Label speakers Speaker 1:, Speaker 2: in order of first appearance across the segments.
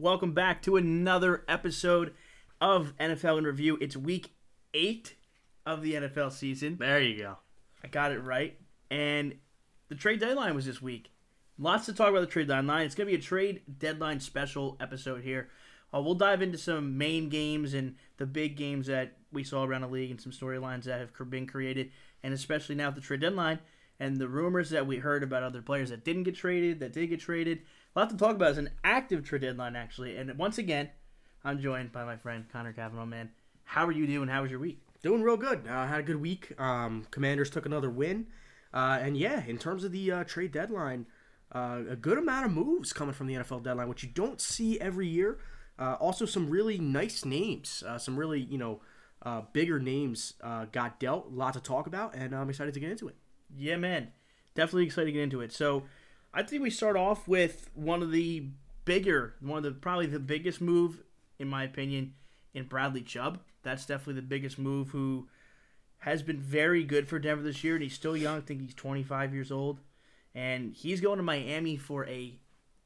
Speaker 1: welcome back to another episode of NFL in Review. It's week 8 of the NFL season.
Speaker 2: There you go.
Speaker 1: I got it right. And the trade deadline was this week. Lots to talk about the trade deadline. It's going to be a trade deadline special episode here. We'll dive into some main games and the big games that we saw around the league and some storylines that have been created, and especially now at the trade deadline and the rumors that we heard about other players that didn't get traded, that did get traded. A lot to talk about. It's an active trade deadline, actually. And once again, I'm joined by my friend Connor Cavanaugh. Man, how are you doing? How was your week?
Speaker 2: Doing real good. Had a good week. Commanders took another win. And yeah, in terms of the trade deadline, a good amount of moves coming from the NFL deadline, which you don't see every year. Also, some really nice names. Some really, bigger names got dealt. A lot to talk about, and I'm excited to get into it.
Speaker 1: Yeah, man. Definitely excited to get into it. So, I think we start off with probably the biggest move, in my opinion, in Bradley Chubb. That's definitely the biggest move, who has been very good for Denver this year, and he's still young. I think he's 25 years old. And he's going to Miami for a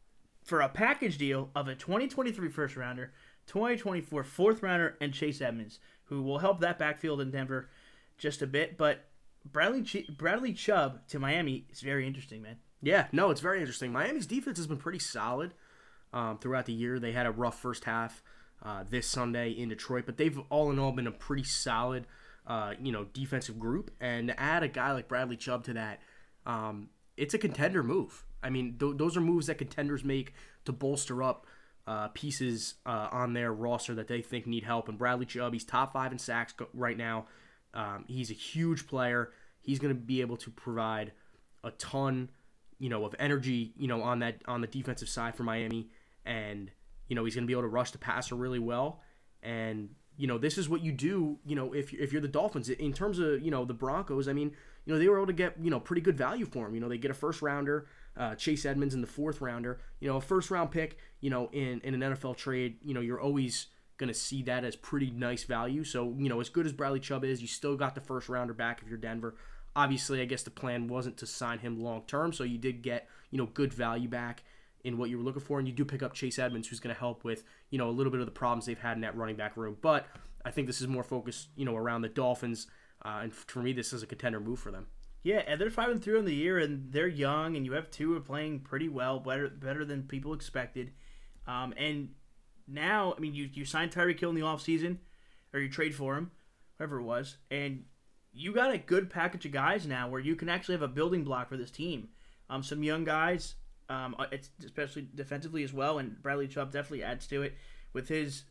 Speaker 1: package deal of a 2023 first rounder, 2024 fourth rounder, and Chase Edmonds, who will help that backfield in Denver just a bit. But Bradley Chubb to Miami is very interesting, man.
Speaker 2: Yeah, no, it's very interesting. Miami's defense has been pretty solid throughout the year. They had a rough first half this Sunday in Detroit, but they've all in all been a pretty solid, defensive group. And to add a guy like Bradley Chubb to that, it's a contender move. I mean, those are moves that contenders make to bolster up pieces on their roster that they think need help. And Bradley Chubb, he's top 5 in sacks right now. He's a huge player. He's going to be able to provide a ton, of energy, on the defensive side for Miami. And, he's going to be able to rush the passer really well. And, this is what you do, if you're the Dolphins. In terms of, the Broncos, I mean, they were able to get, pretty good value for him. They get a first rounder, Chase Edmonds in the fourth rounder. A first round pick, in an NFL trade, you're always going to see that as pretty nice value. So, as good as Bradley Chubb is, you still got the first rounder back if you're Denver. Obviously, I guess the plan wasn't to sign him long term, so you did get, good value back in what you were looking for, and you do pick up Chase Edmonds, who's going to help with, a little bit of the problems they've had in that running back room. But I think this is more focused, around the Dolphins, and for me, this is a contender move for them.
Speaker 1: Yeah, and they're 5-3 on the year, and they're young, and you have two who are playing pretty well, better than people expected. And now, I mean, you signed Tyreek Hill in the offseason, or you trade for him, whatever it was, and you got a good package of guys now where you can actually have a building block for this team. Some young guys, especially defensively as well, and Bradley Chubb definitely adds to it with his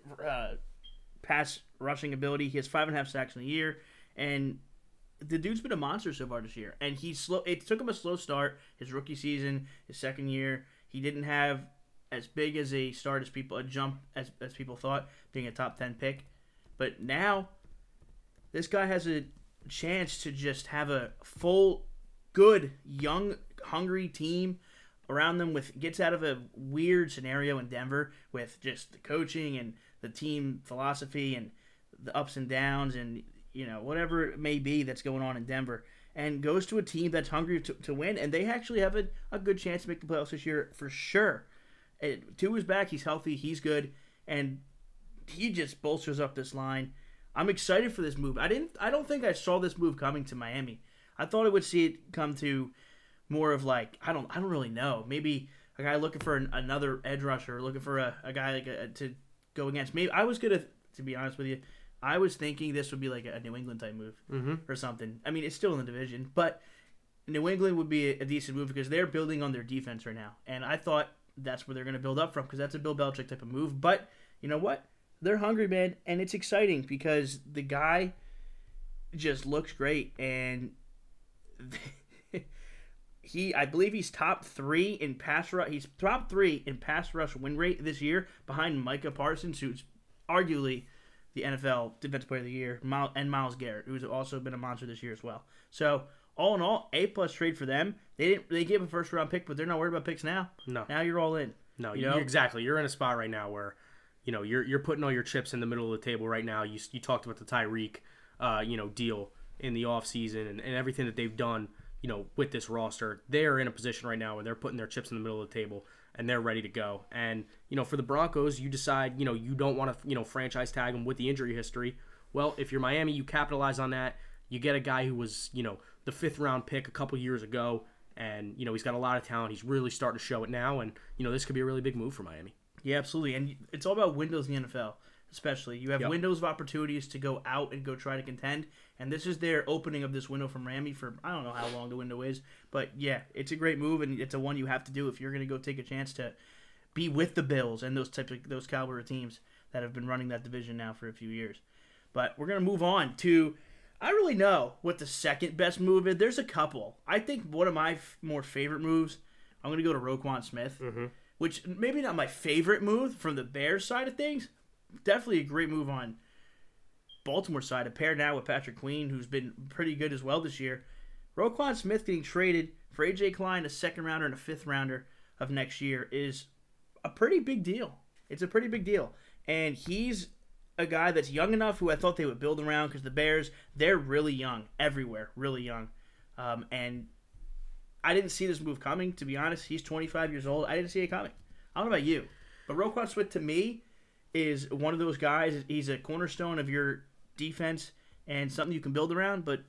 Speaker 1: pass rushing ability. He has 5.5 sacks in a year, and the dude's been a monster so far this year. And he's slow. It took him a slow start his rookie season, his second year. He didn't have as big as a start as people as people thought, being a top 10 pick. But now this guy has a chance to just have a full, good, young, hungry team around them. Gets out of a weird scenario in Denver with just the coaching and the team philosophy and the ups and downs and whatever it may be that's going on in Denver, and goes to a team that's hungry to win, and they actually have a good chance to make the playoffs this year for sure. Tua is back. He's healthy. He's good, and he just bolsters up this line. I'm excited for this move. I don't think I saw this move coming to Miami. I thought I would see it come to more of like, I don't really know. Maybe a guy looking for another edge rusher, looking for a guy to go against. Maybe I was gonna, to be honest with you, I was thinking this would be like a New England type move or something. I mean, it's still in the division, but New England would be a decent move because they're building on their defense right now, and I thought that's where they're going to build up from because that's a Bill Belichick type of move. But you know what? They're hungry, man, and it's exciting because the guy just looks great, and I believe he's top 3 in pass rush. He's top 3 in pass rush win rate this year, behind Micah Parsons, who's arguably the NFL Defensive Player of the Year, and Myles Garrett, who's also been a monster this year as well. So all in all, A+ trade for them. They gave a first round pick, but they're not worried about picks now.
Speaker 2: No,
Speaker 1: now you're all in.
Speaker 2: No, exactly. You're in a spot right now where you're putting all your chips in the middle of the table right now. You talked about the Tyreek, deal in the offseason and everything that they've done, with this roster. They're in a position right now where they're putting their chips in the middle of the table and they're ready to go. And, for the Broncos, you decide, you don't want to, franchise tag him with the injury history. Well, if you're Miami, you capitalize on that. You get a guy who was, the 5th-round pick a couple years ago, and, he's got a lot of talent. He's really starting to show it now, and, this could be a really big move for Miami.
Speaker 1: Yeah, absolutely. And it's all about windows in the NFL, especially. You have windows of opportunities to go out and go try to contend, and this is their opening of this window from Miami for, I don't know how long the window is, but yeah, it's a great move, and it's a one you have to do if you're going to go take a chance to be with the Bills and those caliber of teams that have been running that division now for a few years. But we're going to move on to, I don't really know what the second best move is. There's a couple. I think one of my more favorite moves, I'm going to go to Roquan Smith, which maybe not my favorite move from the Bears side of things. Definitely a great move on Baltimore side, a pair now with Patrick Queen, who's been pretty good as well this year. Roquan Smith getting traded for A.J. Klein, a 2nd-rounder and a 5th-rounder of next year, is a pretty big deal. It's a pretty big deal. And he's a guy that's young enough who I thought they would build around, because the Bears, they're really young everywhere, really young. And I didn't see this move coming, to be honest. He's 25 years old. I didn't see it coming. I don't know about you, but Roquan Smith, to me, is one of those guys. He's a cornerstone of your defense and something you can build around, but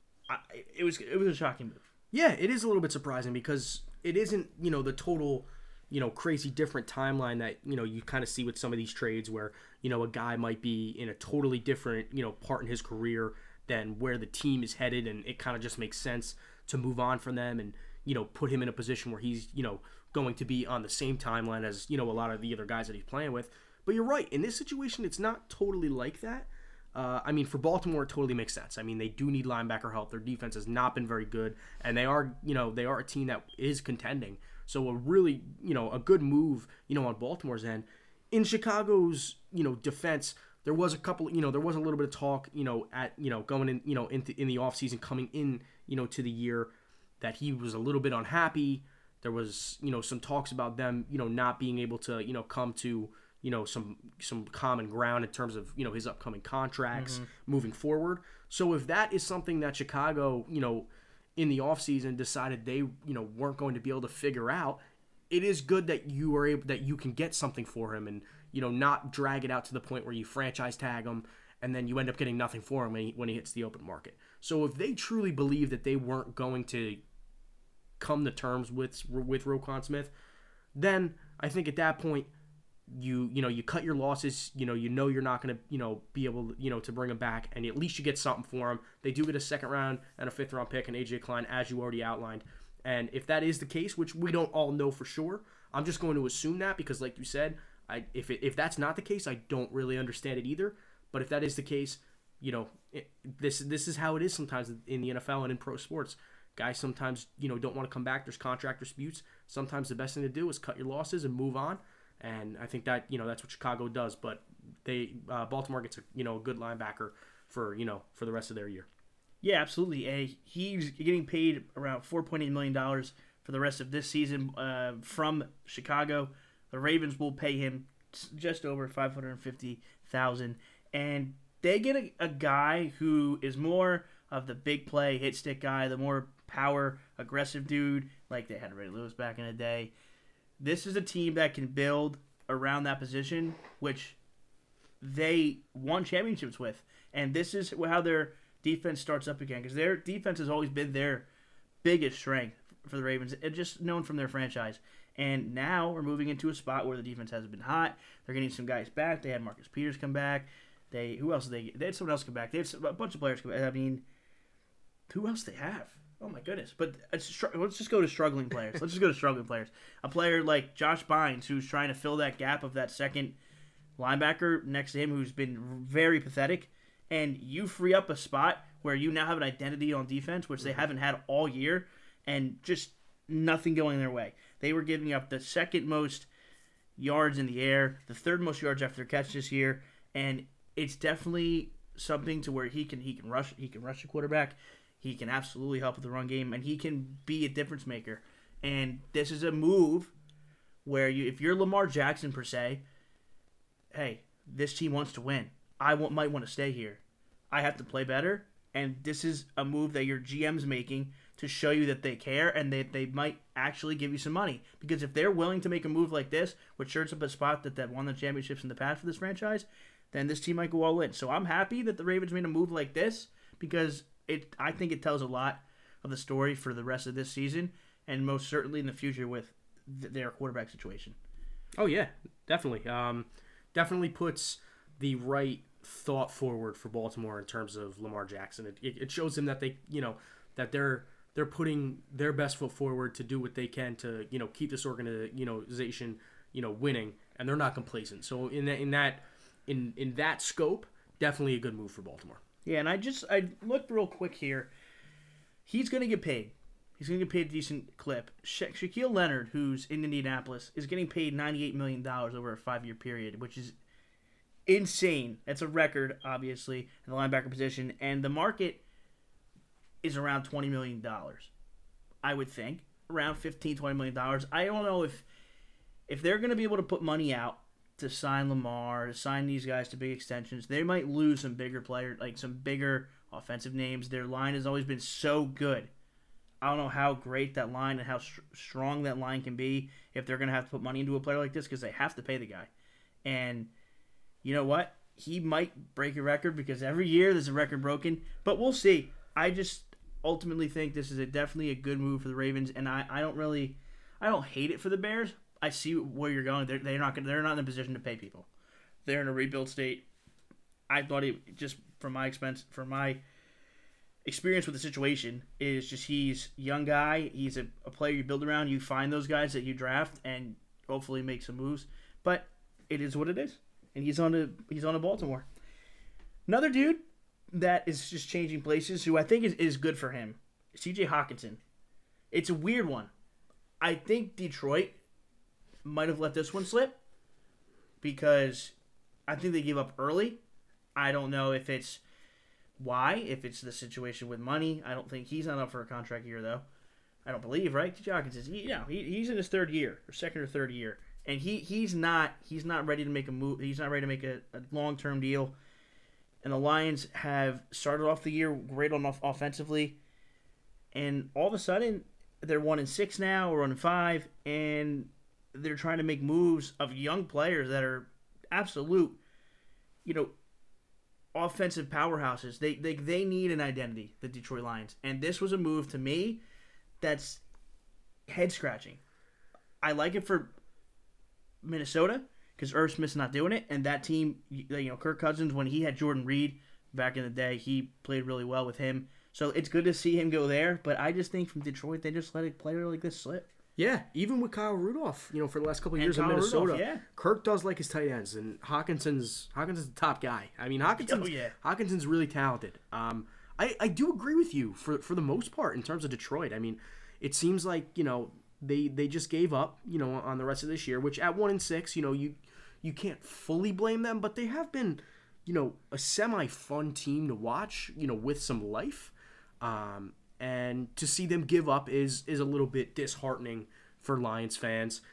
Speaker 1: it was a shocking move.
Speaker 2: Yeah, it is a little bit surprising because it isn't, the total, crazy different timeline that, you kind of see with some of these trades where, a guy might be in a totally different, part in his career than where the team is headed, and it kind of just makes sense to move on from them and, put him in a position where he's, going to be on the same timeline as, a lot of the other guys that he's playing with. But you're right. In this situation, it's not totally like that. For Baltimore, it totally makes sense. They do need linebacker help. Their defense has not been very good, and they are a team that is contending. So a really, a good move, on Baltimore's end. In Chicago's, defense, there was a couple, there was a little bit of talk, going in, in the offseason, coming in, to the year, that he was a little bit unhappy. There was, some talks about them, not being able to, come to, some common ground in terms of, his upcoming contracts moving forward. So if that is something that Chicago, in the offseason decided they, weren't going to be able to figure out, it is good that you can get something for him and, not drag it out to the point where you franchise tag him and then you end up getting nothing for him when he hits the open market. So if they truly believe that they weren't going to come to terms with Roquan Smith, then I think at that point, you cut your losses. You're not going to be able to bring him back, and at least you get something for him. They do get a 2nd-round and a 5th-round pick and A.J. Klein, as you already outlined. And if that is the case, which we don't all know for sure, I'm just going to assume that because, like you said, if that's not the case, I don't really understand it either. But if that is the case, this is how it is sometimes in the NFL and in pro sports. Guys sometimes don't want to come back. There's contract disputes. Sometimes the best thing to do is cut your losses and move on. And I think that that's what Chicago does. But Baltimore gets a good linebacker for the rest of their year.
Speaker 1: Yeah, absolutely. He's getting paid around $4.8 million for the rest of this season from Chicago. The Ravens will pay him just over $550,000, and they get a guy who is more of the big play hit stick guy, the more power aggressive dude, like they had Ray Lewis back in the day. This is a team that can build around that position, which they won championships with, and this is how their defense starts up again, because their defense has always been their biggest strength for the Ravens, it's just known from their franchise. And now we're moving into a spot where the defense hasn't been hot. They're getting some guys back. They had Marcus Peters come back. Who else did they had someone else come back. They had a bunch of players come back. Who else they have? Oh my goodness! But let's just go to struggling players. A player like Josh Bynes, who's trying to fill that gap of that second linebacker next to him, who's been very pathetic. And you free up a spot where you now have an identity on defense, which they haven't had all year, and just nothing going their way. They were giving up the 2nd most yards in the air, the 3rd most yards after catch this year, and it's definitely something to where he can rush the quarterback. He can absolutely help with the run game, and he can be a difference maker. And this is a move where if you're Lamar Jackson per se, hey, this team wants to win. Might want to stay here. I have to play better, and this is a move that your GM's making to show you that they care and they might actually give you some money. Because if they're willing to make a move like this, which shirts up a spot that won the championships in the past for this franchise, then this team might go all in. So I'm happy that the Ravens made a move like this because I think it tells a lot of the story for the rest of this season and most certainly in the future with their quarterback situation.
Speaker 2: Oh yeah, definitely. Definitely puts the right thought forward for Baltimore in terms of Lamar Jackson. It shows them that that they're putting their best foot forward to do what they can to keep this organization winning, and they're not complacent. So in that scope, definitely a good move for Baltimore.
Speaker 1: Yeah, and I looked real quick here. He's going to get paid. He's going to get paid a decent clip. Shaquille Leonard, who's in Indianapolis, is getting paid $98 million over a 5-year period, which is insane. That's a record, obviously, in the linebacker position. And the market is around $20 million, I would think. Around $15, $20 million. I don't know if they're going to be able to put money out to sign Lamar, to sign these guys to big extensions. They might lose some bigger players, like some bigger offensive names. Their line has always been so good. I don't know how great that line and how strong that line can be if they're going to have to put money into a player like this because they have to pay the guy. And you know what? He might break a record because every year there's a record broken, but we'll see. I just ultimately think this is definitely a good move for the Ravens, and I don't hate it for the Bears. I see where you're going. They're not in a position to pay people. They're in a rebuild state. I thought just from my experience with the situation is just he's a young guy. He's a player you build around. You find those guys that you draft and hopefully make some moves. But it is what it is, and he's on to Baltimore. Another dude that is just changing places, who I think is good for him, C.J. Hockenson. It's a weird one. I think Detroit might have let this one slip because I think they gave up early. I don't know if it's the situation with money. I don't think he's not up for a contract year, though. I don't believe, right? C.J. Hockenson, he's in his second or third year, and he's not ready to make a move. He's not ready to make a long-term deal. And the Lions have started off the year great on offensively, and all of a sudden they're 1-6 now, or 1-5, and they're trying to make moves of young players that are absolute, offensive powerhouses. They need an identity, the Detroit Lions, and this was a move to me that's head scratching. I like it for Minnesota because Irv Smith's not doing it, and that team, Kirk Cousins, when he had Jordan Reed back in the day, he played really well with him. So it's good to see him go there, but I just think from Detroit they just let a player like this slip.
Speaker 2: Yeah, even with Kyle Rudolph, for the last couple of years in Minnesota,
Speaker 1: yeah.
Speaker 2: Kirk does like his tight ends, and Hawkinson's the top guy. I mean, Hawkinson's really talented. I do agree with you for the most part in terms of Detroit. I mean, it seems like they just gave up on the rest of this year, which at 1-6, you can't fully blame them, but they have been a semi-fun team to watch, with some life. And to see them give up is a little bit disheartening for Lions fans.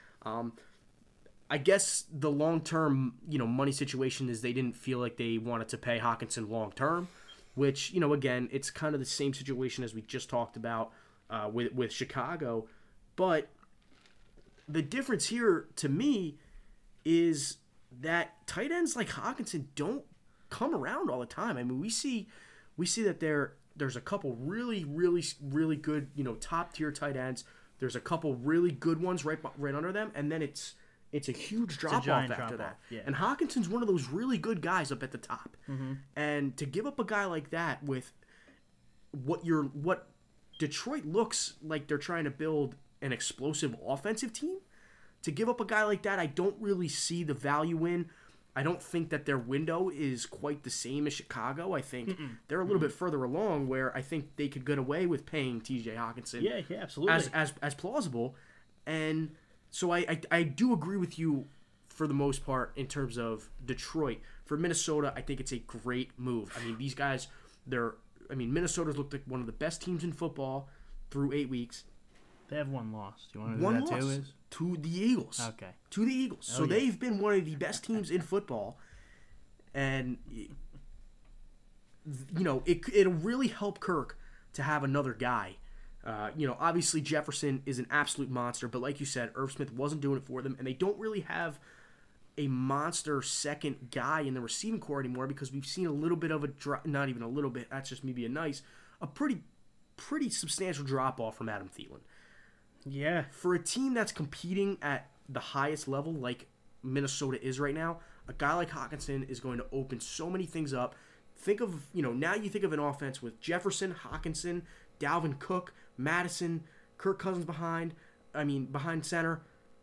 Speaker 2: I guess the long-term, money situation is they didn't feel like they wanted to pay Hockenson long-term, which, again, it's kind of the same situation as we just talked about with Chicago. But the difference here, to me, is that tight ends like Hockenson don't come around all the time. I mean, we see that there's a couple really, really, really good, top tier tight ends. There's a couple really good ones right under them, and then it's a huge drop off after that.
Speaker 1: Yeah.
Speaker 2: And Hawkinson's one of those really good guys up at the top. Mm-hmm. And to give up a guy like that with what Detroit looks like they're trying to build an explosive offensive team, to give up a guy like that, I don't really see the value in. I don't think that their window is quite the same as Chicago. I think they're a little bit further along, where I think they could get away with paying T.J. Hockenson.
Speaker 1: Yeah, absolutely.
Speaker 2: As plausible. And so I do agree with you for the most part in terms of Detroit. For Minnesota, I think it's a great move. I mean, these guys, Minnesota's looked like one of the best teams in football through 8 weeks.
Speaker 1: They have one loss. Do you want to know who that too is?
Speaker 2: To the Eagles.
Speaker 1: Okay.
Speaker 2: To the Eagles. So they've been one of the best teams in football. And, it'll really help Kirk to have another guy Obviously Jefferson is an absolute monster, but like you said, Irv Smith wasn't doing it for them, and they don't really have a monster second guy in the receiving core anymore because we've seen a little bit of a drop, not even a little bit, that's just me being nice, a pretty substantial drop-off from Adam Thielen.
Speaker 1: Yeah.
Speaker 2: For a team that's competing at the highest level like Minnesota is right now, a guy like Hockenson is going to open so many things up. Think of, now you think of an offense with Jefferson, Hockenson, Dalvin Cook, Madison, Kirk Cousins behind center.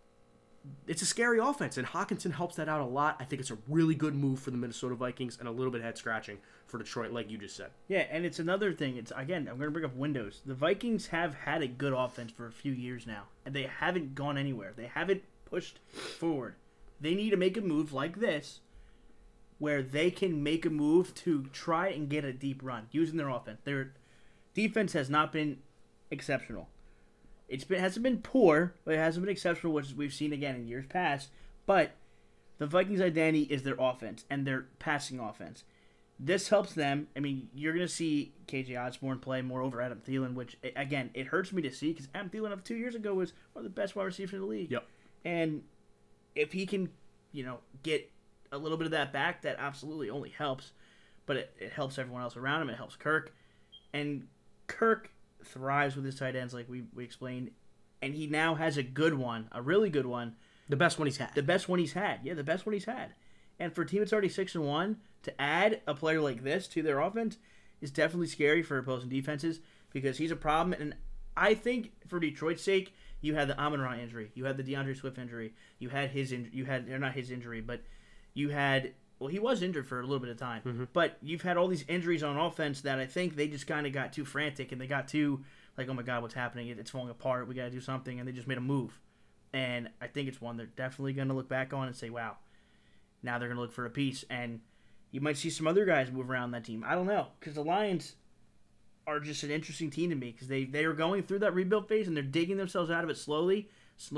Speaker 2: It's a scary offense, and Hockenson helps that out a lot. I think it's a really good move for the Minnesota Vikings and a little bit head-scratching for Detroit, like you just said.
Speaker 1: Yeah, and it's another thing. I'm going to bring up windows. The Vikings have had a good offense for a few years now, and they haven't gone anywhere. They haven't pushed forward. They need to make a move like this where they can make a move to try and get a deep run using their offense. Their defense has not been exceptional. Hasn't been poor, but it hasn't been exceptional, which we've seen again in years past. But the Vikings' identity is their offense and their passing offense. This helps them. I mean, you're going to see KJ Osborne play more over Adam Thielen, which, again, it hurts me to see because Adam Thielen of 2 years ago was one of the best wide receivers in the league.
Speaker 2: Yep.
Speaker 1: And if he can, get a little bit of that back, that absolutely only helps. But it helps everyone else around him. It helps Kirk. And Kirk thrives with his tight ends, like we explained, and he now has a good one, a really good one.
Speaker 2: The best one he's had.
Speaker 1: Yeah, the best one he's had. And for a team that's already 6-1, to add a player like this to their offense is definitely scary for opposing defenses because he's a problem. And I think for Detroit's sake, you had the Amon-Ra injury, you had the DeAndre Swift injury, you had not his injury, but you had. Well, he was injured for a little bit of time,
Speaker 2: mm-hmm.
Speaker 1: but you've had all these injuries on offense that I think they just kind of got too frantic and they got too like, oh my God, what's happening? It's falling apart. We got to do something, and they just made a move. And I think it's one they're definitely going to look back on and say, wow, now they're going to look for a piece. And you might see some other guys move around that team. I don't know, because the Lions are just an interesting team to me because they are going through that rebuild phase and they're digging themselves out of it slowly.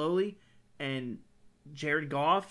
Speaker 1: And Jared Goff,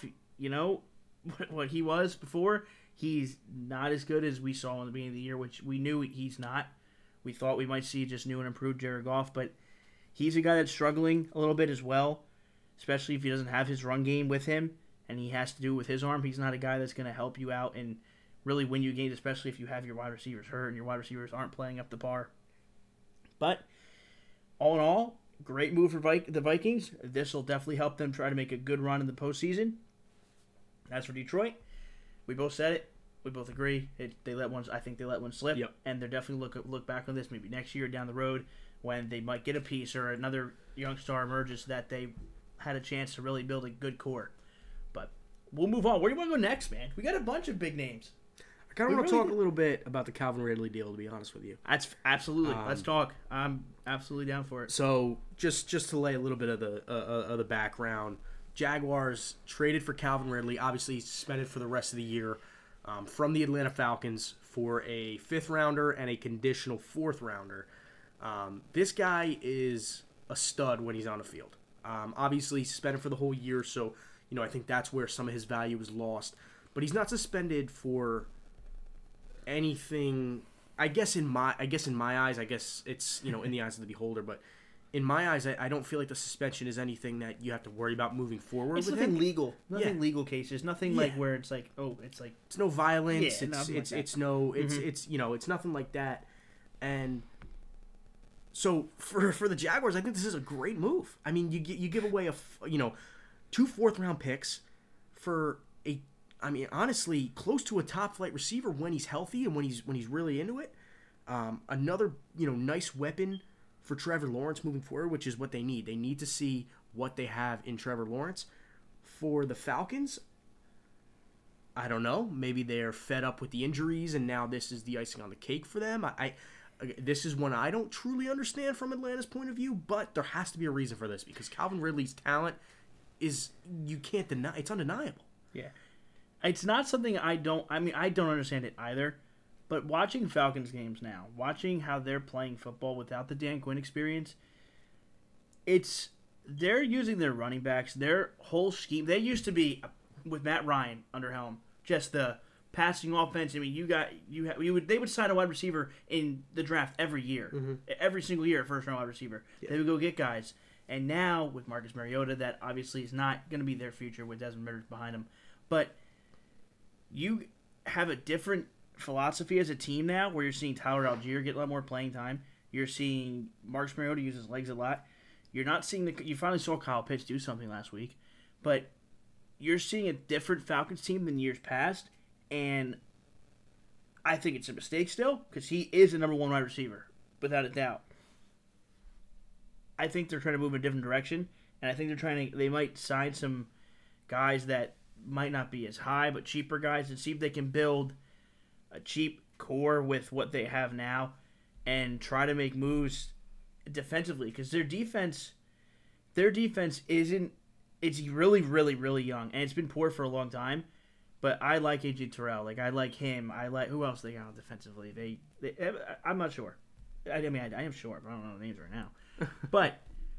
Speaker 1: what he was before, he's not as good as we saw in the beginning of the year, which we knew he's not. We thought we might see just new and improved Jared Goff, but he's a guy that's struggling a little bit as well, especially if he doesn't have his run game with him and he has to do it with his arm. He's not a guy that's going to help you out and really win you games, especially if you have your wide receivers hurt and your wide receivers aren't playing up to par. But all in all, great move for the Vikings. This will definitely help them try to make a good run in the postseason. As for Detroit, we both said it. We both agree. I think they let one slip,
Speaker 2: yep.
Speaker 1: And they're definitely look back on this maybe next year down the road when they might get a piece or another young star emerges that they had a chance to really build a good core. But we'll move on. Where do you want to go next, man? We got a bunch of big names.
Speaker 2: I kind of want to talk a little bit about the Calvin Ridley deal, to be honest with you.
Speaker 1: That's absolutely. Let's talk. I'm absolutely down for it.
Speaker 2: So just to lay a little bit of the background. Jaguars traded for Calvin Ridley, obviously suspended for the rest of the year, from the Atlanta Falcons for a 5th rounder and a conditional 4th rounder. This guy is a stud when he's on the field. Obviously suspended for the whole year, so I think that's where some of his value is lost. But he's not suspended for anything. I guess in my eyes, I guess it's in the eyes of the beholder, but. In my eyes, I don't feel like the suspension is anything that you have to worry about moving forward.
Speaker 1: It's
Speaker 2: with
Speaker 1: nothing
Speaker 2: him.
Speaker 1: legal. Nothing legal cases. Nothing like where it's like, oh, it's like
Speaker 2: it's no violence.
Speaker 1: Yeah,
Speaker 2: it's nothing like that. And so for the Jaguars, I think this is a great move. I mean, you give away 2 4th-round picks for honestly close to a top flight receiver when he's healthy and when he's really into it. Another nice weapon for Trevor Lawrence moving forward, which is what they need. They need to see what they have in Trevor Lawrence. For the Falcons, I don't know. Maybe they're fed up with the injuries, and now this is the icing on the cake for them. This is one I don't truly understand from Atlanta's point of view, but there has to be a reason for this because Calvin Ridley's talent you can't deny. It's undeniable.
Speaker 1: Yeah. It's not something I don't understand it either. But watching Falcons games now, watching how they're playing football without the Dan Quinn experience, they're using their running backs, their whole scheme. They used to be, with Matt Ryan under helm, just the passing offense. I mean, they would sign a wide receiver in the draft every year, every single year, a first round wide receiver. Yeah. They would go get guys, and now with Marcus Mariota, that obviously is not going to be their future with Desmond Ridder behind him, but you have a different philosophy as a team now, where you're seeing Tyler Algier get a lot more playing time. You're seeing Marcus Mariota use his legs a lot. You're not seeing you finally saw Kyle Pitts do something last week, but you're seeing a different Falcons team than years past, and I think it's a mistake still, because he is the number one wide receiver, without a doubt. I think they're trying to move in a different direction, and I think they might sign some guys that might not be as high, but cheaper guys, and see if they can build a cheap core with what they have now, and try to make moves defensively, because their defense isn't. It's really, really, really young, and it's been poor for a long time. But I like AJ Terrell. Like, I like him. I like who else they got defensively. I'm not sure. I mean, I am sure, but I don't know the names right now. But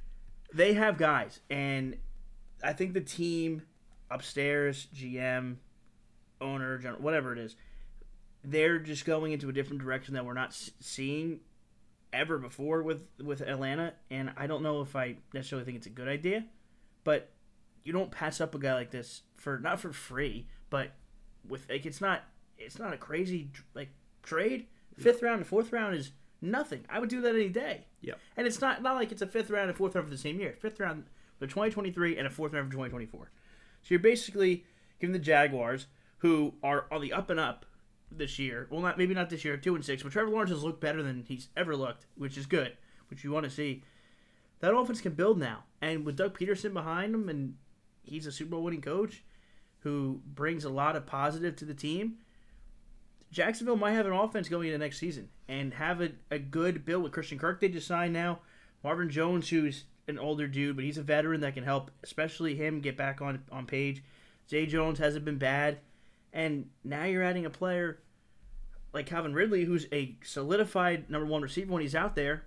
Speaker 1: they have guys, and I think the team upstairs, GM, owner, general, whatever it is, they're just going into a different direction that we're not seeing ever before with Atlanta. And I don't know if I necessarily think it's a good idea, but you don't pass up a guy like this not for free, but with it's not a crazy like trade. Fifth round and fourth round is nothing. I would do that any day.
Speaker 2: Yeah.
Speaker 1: And it's not like it's a fifth round and fourth round for the same year. Fifth round for 2023 and a fourth round for 2024. So you're basically giving the Jaguars, who are on the up and up this year. Well, maybe not this year, 2-6, but Trevor Lawrence has looked better than he's ever looked, which is good, which you want to see. That offense can build now, and with Doug Peterson behind him, and he's a Super Bowl winning coach who brings a lot of positive to the team. Jacksonville might have an offense going into next season and have a good build with Christian Kirk. They just signed now. Marvin Jones, who's an older dude, but he's a veteran that can help, especially him, get back on page. Zay Jones hasn't been bad. And now you're adding a player like Calvin Ridley, who's a solidified number one receiver when he's out there.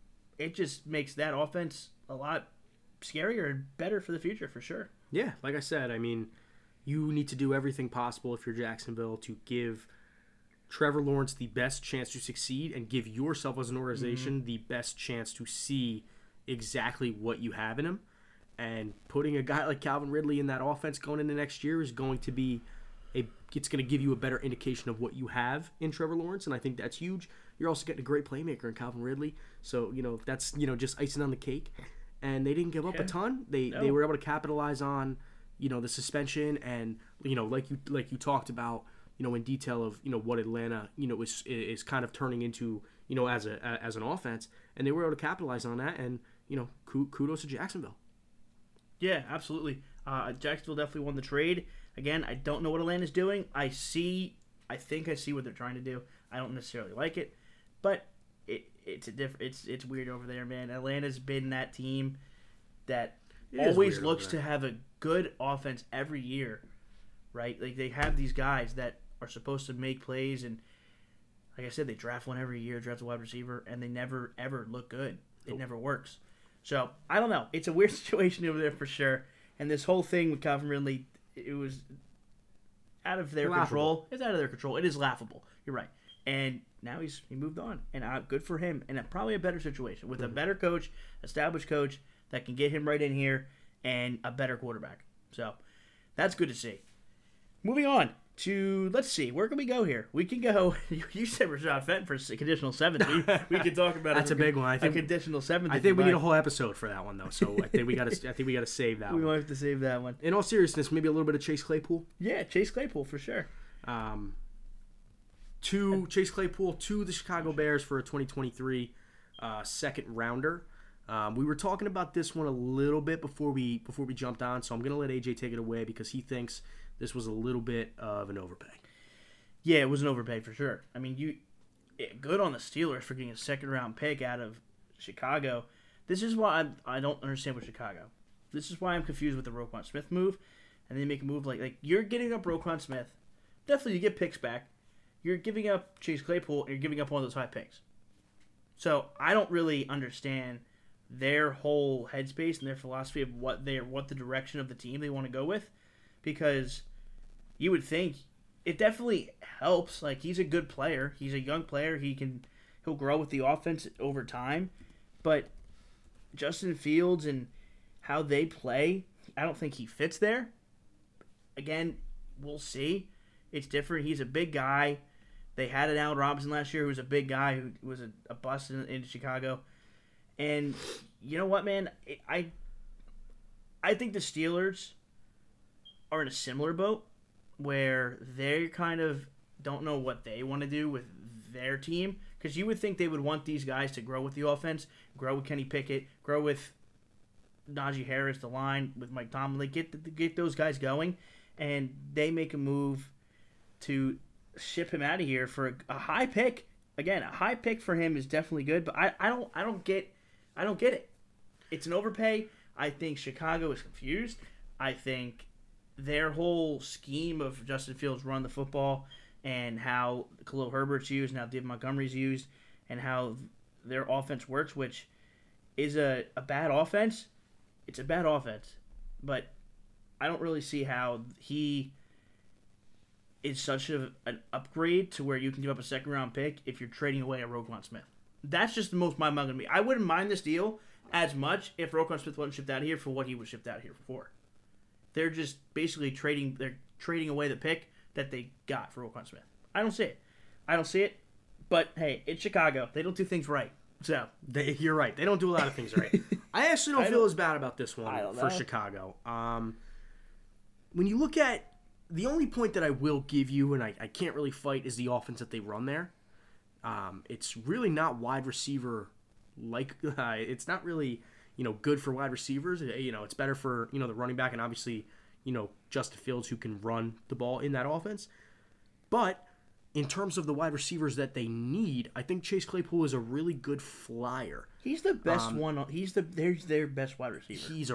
Speaker 1: It just makes that offense a lot scarier and better for the future, for sure.
Speaker 2: Yeah, like I said, I mean, you need to do everything possible if you're Jacksonville to give Trevor Lawrence the best chance to succeed and give yourself as an organization the best chance to see exactly what you have in him. And putting a guy like Calvin Ridley in that offense going into next year is going to be it's going to give you a better indication of what you have in Trevor Lawrence, and I think that's huge. You're also getting a great playmaker in Calvin Ridley, so that's just icing on the cake. And they didn't give up a ton. They were able to capitalize on the suspension and like you talked about in detail of what Atlanta is kind of turning into as an offense, and they were able to capitalize on that. And kudos to Jacksonville.
Speaker 1: Yeah, absolutely. Jacksonville definitely won the trade. Again, I don't know what Atlanta's doing. I think I see what they're trying to do. I don't necessarily like it, but it's weird over there, man. Atlanta's been that team that always looks to have a good offense every year, right? Like, they have these guys that are supposed to make plays, and like I said, they draft one every year, draft a wide receiver, and they never ever look good. It never works. So I don't know. It's a weird situation over there for sure. And this whole thing with Calvin Ridley, it was out of their control. It's out of their control. It is laughable. You're right. And now he moved on, and good for him. And probably a better situation with a better coach, established coach that can get him right in here, and a better quarterback. So that's good to see. Moving on to, let's see, where can we go here? We can go. You said Rashad Fenton for a conditional seventh. We could talk about
Speaker 2: that's a big one. I think
Speaker 1: a conditional seventh.
Speaker 2: I think we need a whole episode for that one though. So I think we got to save that one.
Speaker 1: We might have to save that one.
Speaker 2: In all seriousness, maybe a little bit of Chase Claypool.
Speaker 1: Yeah, Chase Claypool for sure.
Speaker 2: Chase Claypool to the Chicago Bears for a 2023 second rounder. We were talking about this one a little bit before we jumped on, so I'm gonna let AJ take it away because he thinks this was a little bit of an overpay.
Speaker 1: Yeah, it was an overpay for sure. I mean, good on the Steelers for getting a second round pick out of Chicago. This is why I don't understand with Chicago. This is why I'm confused with the Roquan Smith move, and they make a move like you're getting up Roquan Smith. Definitely, you get picks back. You're giving up Chase Claypool, and you're giving up one of those high picks. So I don't really understand their whole headspace and their philosophy of what the direction of the team they want to go with, because you would think it definitely helps. Like, he's a good player. He's a young player. He'll grow with the offense over time. But Justin Fields and how they play, I don't think he fits there. Again, we'll see. It's different. He's a big guy. They had an Allen Robinson last year who was a big guy who was a bust in Chicago. And you know what, man? I think the Steelers are in a similar boat where they kind of don't know what they want to do with their team. Because you would think they would want these guys to grow with the offense, grow with Kenny Pickett, grow with Najee Harris, the line, with Mike Tomlin. Get those guys going, and they make a move to ship him out of here for a high pick. Again, a high pick for him is definitely good, but I don't get it. It's an overpay. I think Chicago is confused. I think their whole scheme of Justin Fields run the football and how Khalil Herbert's used and how David Montgomery's used and how their offense works, which is a bad offense. It's a bad offense, but I don't really see how he is such an upgrade to where you can give up a second-round pick if you're trading away a Roquan Smith. That's just the most mind-boggling to me. I wouldn't mind this deal as much if Roquan Smith wasn't shipped out of here for what he was shipped out here for. They're just basically trading away the pick that they got for Roquan Smith. I don't see it. But hey, it's Chicago. They don't do things right. So
Speaker 2: you're right. They don't do a lot of things right. I actually don't feel as bad about this one for Chicago. When you look at the only point that I will give you, and I can't really fight, is the offense that they run there. It's really not wide receiver like. It's not really good for wide receivers. It's better for the running back and obviously Justin Fields, who can run the ball in that offense. But in terms of the wide receivers that they need, I think Chase Claypool is a really good flyer.
Speaker 1: He's the best one. He's their best wide receiver. He's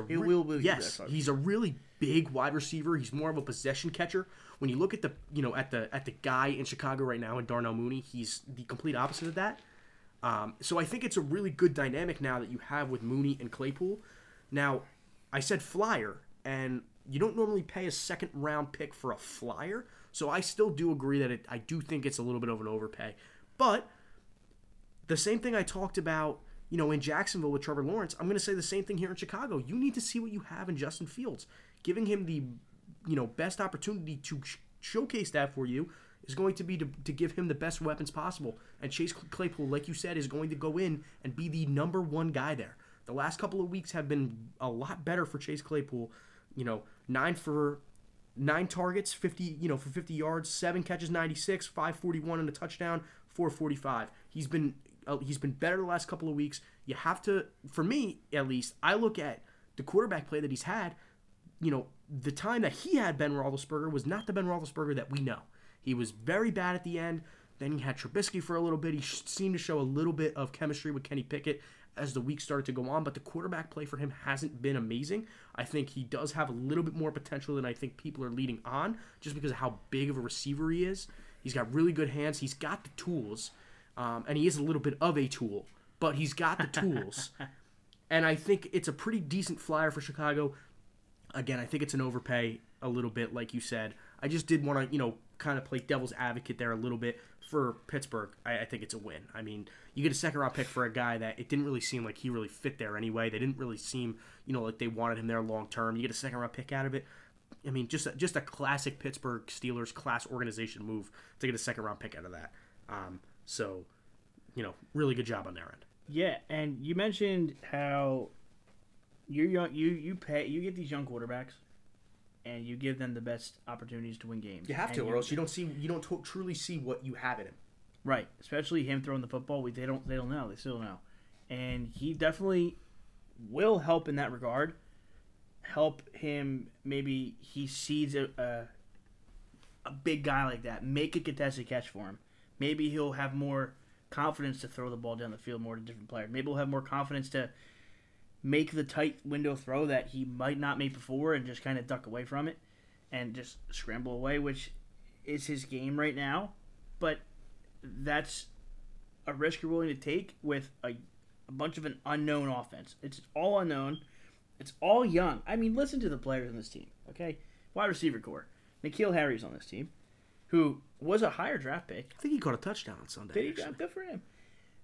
Speaker 2: a really big wide receiver. He's more of a possession catcher. When you look at the guy in Chicago right now, in Darnell Mooney, he's the complete opposite of that. So I think it's a really good dynamic now that you have with Mooney and Claypool. Now, I said flyer, and you don't normally pay a second-round pick for a flyer, so I still do agree that I do think it's a little bit of an overpay. But the same thing I talked about, in Jacksonville with Trevor Lawrence, I'm going to say the same thing here in Chicago. You need to see what you have in Justin Fields. Giving him the best opportunity to showcase that for you is going to be to give him the best weapons possible. And Chase Claypool, like you said, is going to go in and be the number one guy there. The last couple of weeks have been a lot better for Chase Claypool. 9 targets, 50, for 50 yards, 7 catches, 96, 541 and a touchdown, 445. He's been better the last couple of weeks. You have to, for me at least, I look at the quarterback play that he's had. The time that he had Ben Roethlisberger was not the Ben Roethlisberger that we know. He was very bad at the end. Then he had Trubisky for a little bit. He seemed to show a little bit of chemistry with Kenny Pickett as the weeks started to go on, but the quarterback play for him hasn't been amazing. I think he does have a little bit more potential than I think people are leading on, just because of how big of a receiver he is. He's got really good hands. He's got the tools, and he is a little bit of a tool, but he's got the tools. And I think it's a pretty decent flyer for Chicago. Again, I think it's an overpay a little bit, like you said. I just did want to, kind of play devil's advocate there a little bit for Pittsburgh. I think it's a win. I mean, you get a second-round pick for a guy that it didn't really seem like he really fit there anyway. They didn't really seem, like they wanted him there long-term. You get a second-round pick out of it. I mean, just a classic Pittsburgh Steelers class organization move to get a second-round pick out of that. So, really good job on their end.
Speaker 1: Yeah, and you mentioned how you're young, you get these young quarterbacks, and you give them the best opportunities to win games.
Speaker 2: You have to, or else you don't truly see what you have in him.
Speaker 1: Right, especially him throwing the football. They don't know. They still don't know, and he definitely will help in that regard. Help him. Maybe he sees a big guy like that. Make a contested catch for him. Maybe he'll have more confidence to throw the ball down the field more to different players. Maybe he'll have more confidence to make the tight window throw that he might not make before and just kind of duck away from it and just scramble away, which is his game right now. But that's a risk you're willing to take with a bunch of an unknown offense. It's all unknown. It's all young. I mean, listen to the players on this team, okay? Wide receiver core. N'Keal Harry's on this team, who was a higher draft pick.
Speaker 2: I think he caught a touchdown on Sunday.
Speaker 1: Did he draft? Good for him.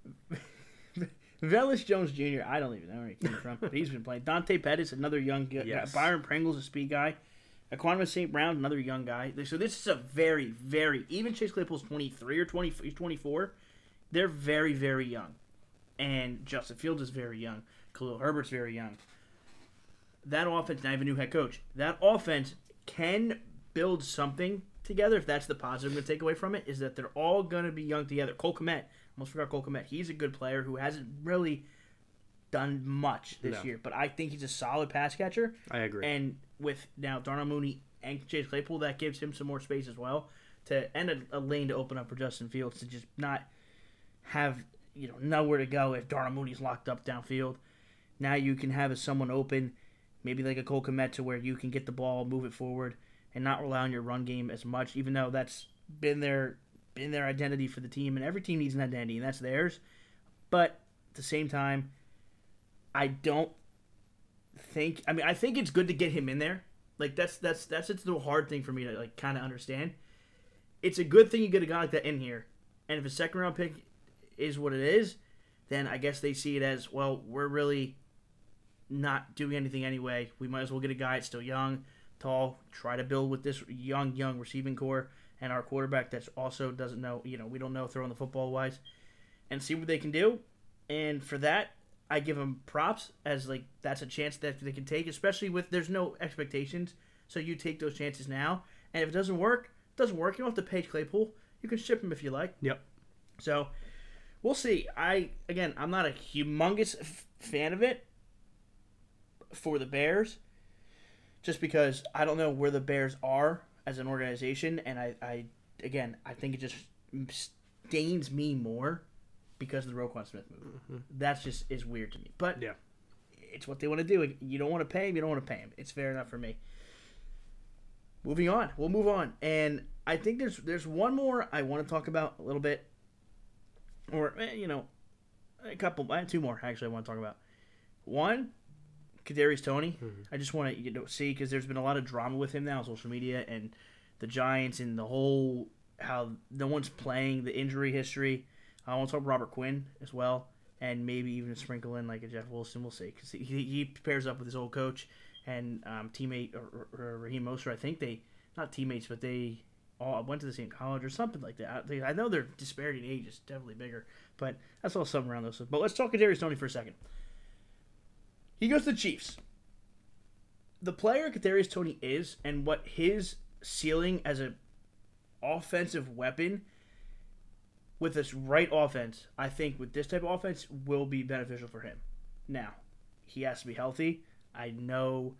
Speaker 1: Velus Jones Jr., I don't even know where he came from, but he's been playing. Dante Pettis, another young guy.
Speaker 2: Yes.
Speaker 1: Byron Pringle's a speed guy. Equanimous St. Brown, another young guy. So this is a very, very... Even Chase Claypool's 23 or 20, he's 24. They're very, very young. And Justin Fields is very young. Khalil Herbert's very young. That offense, now I have a new head coach. That offense can build something together, if that's the positive I'm going to take away from it, is that they're all going to be young together. Cole Kmet, almost forgot Cole Kmet. He's a good player who hasn't really done much this year, but I think he's a solid pass catcher.
Speaker 2: I agree.
Speaker 1: And with now Darnell Mooney and Chase Claypool, that gives him some more space as well and a lane to open up for Justin Fields to just not have nowhere to go if Darnell Mooney's locked up downfield. Now you can have someone open, maybe like a Cole Kmet, to where you can get the ball, move it forward, and not rely on your run game as much, even though that's been their identity for the team, and every team needs an identity, and that's theirs. But at the same time, I think it's good to get him in there. Like that's the hard thing for me to kind of understand. It's a good thing you get a guy like that in here, and if a second round pick is what it is, then I guess they see it as, well, we're really not doing anything anyway. We might as well get a guy that's still young, tall, try to build with this young receiving core and our quarterback that also doesn't know, we don't know throwing the football wise, and see what they can do. And for that, I give them props as that's a chance that they can take, especially with there's no expectations. So you take those chances now, and if it doesn't work, it doesn't work. You don't have to pay Claypool. You can ship him if you like.
Speaker 2: Yep.
Speaker 1: So we'll see. I'm not a humongous fan of it for the Bears, just because I don't know where the Bears are as an organization, and I think it just stains me more because of the Roquan Smith move. Mm-hmm. That's just is weird to me. But
Speaker 2: yeah,
Speaker 1: it's what they want to do. You don't want to pay him. You don't want to pay him. It's fair enough for me. Moving on. We'll move on. And I think there's one more I want to talk about a little bit. Or, a couple. I have two more, actually, I want to talk about. One, Kadarius Toney. Mm-hmm. I just want to see, because there's been a lot of drama with him now on social media, and the Giants and the whole, how no one's playing, the injury history. I want to talk Robert Quinn as well, and maybe even sprinkle in a Jeff Wilson. We'll see, because he pairs up with his old coach and teammate or Raheem Mostert. I think they, not teammates, but they all went to the same college or something like that. I know their disparity in age is definitely bigger, but that's all something around those. But let's talk Kadarius Toney for a second. He goes to the Chiefs. The player Kadarius Toney is, and what his ceiling as an offensive weapon with this right offense, I think with this type of offense will be beneficial for him. Now, he has to be healthy. I know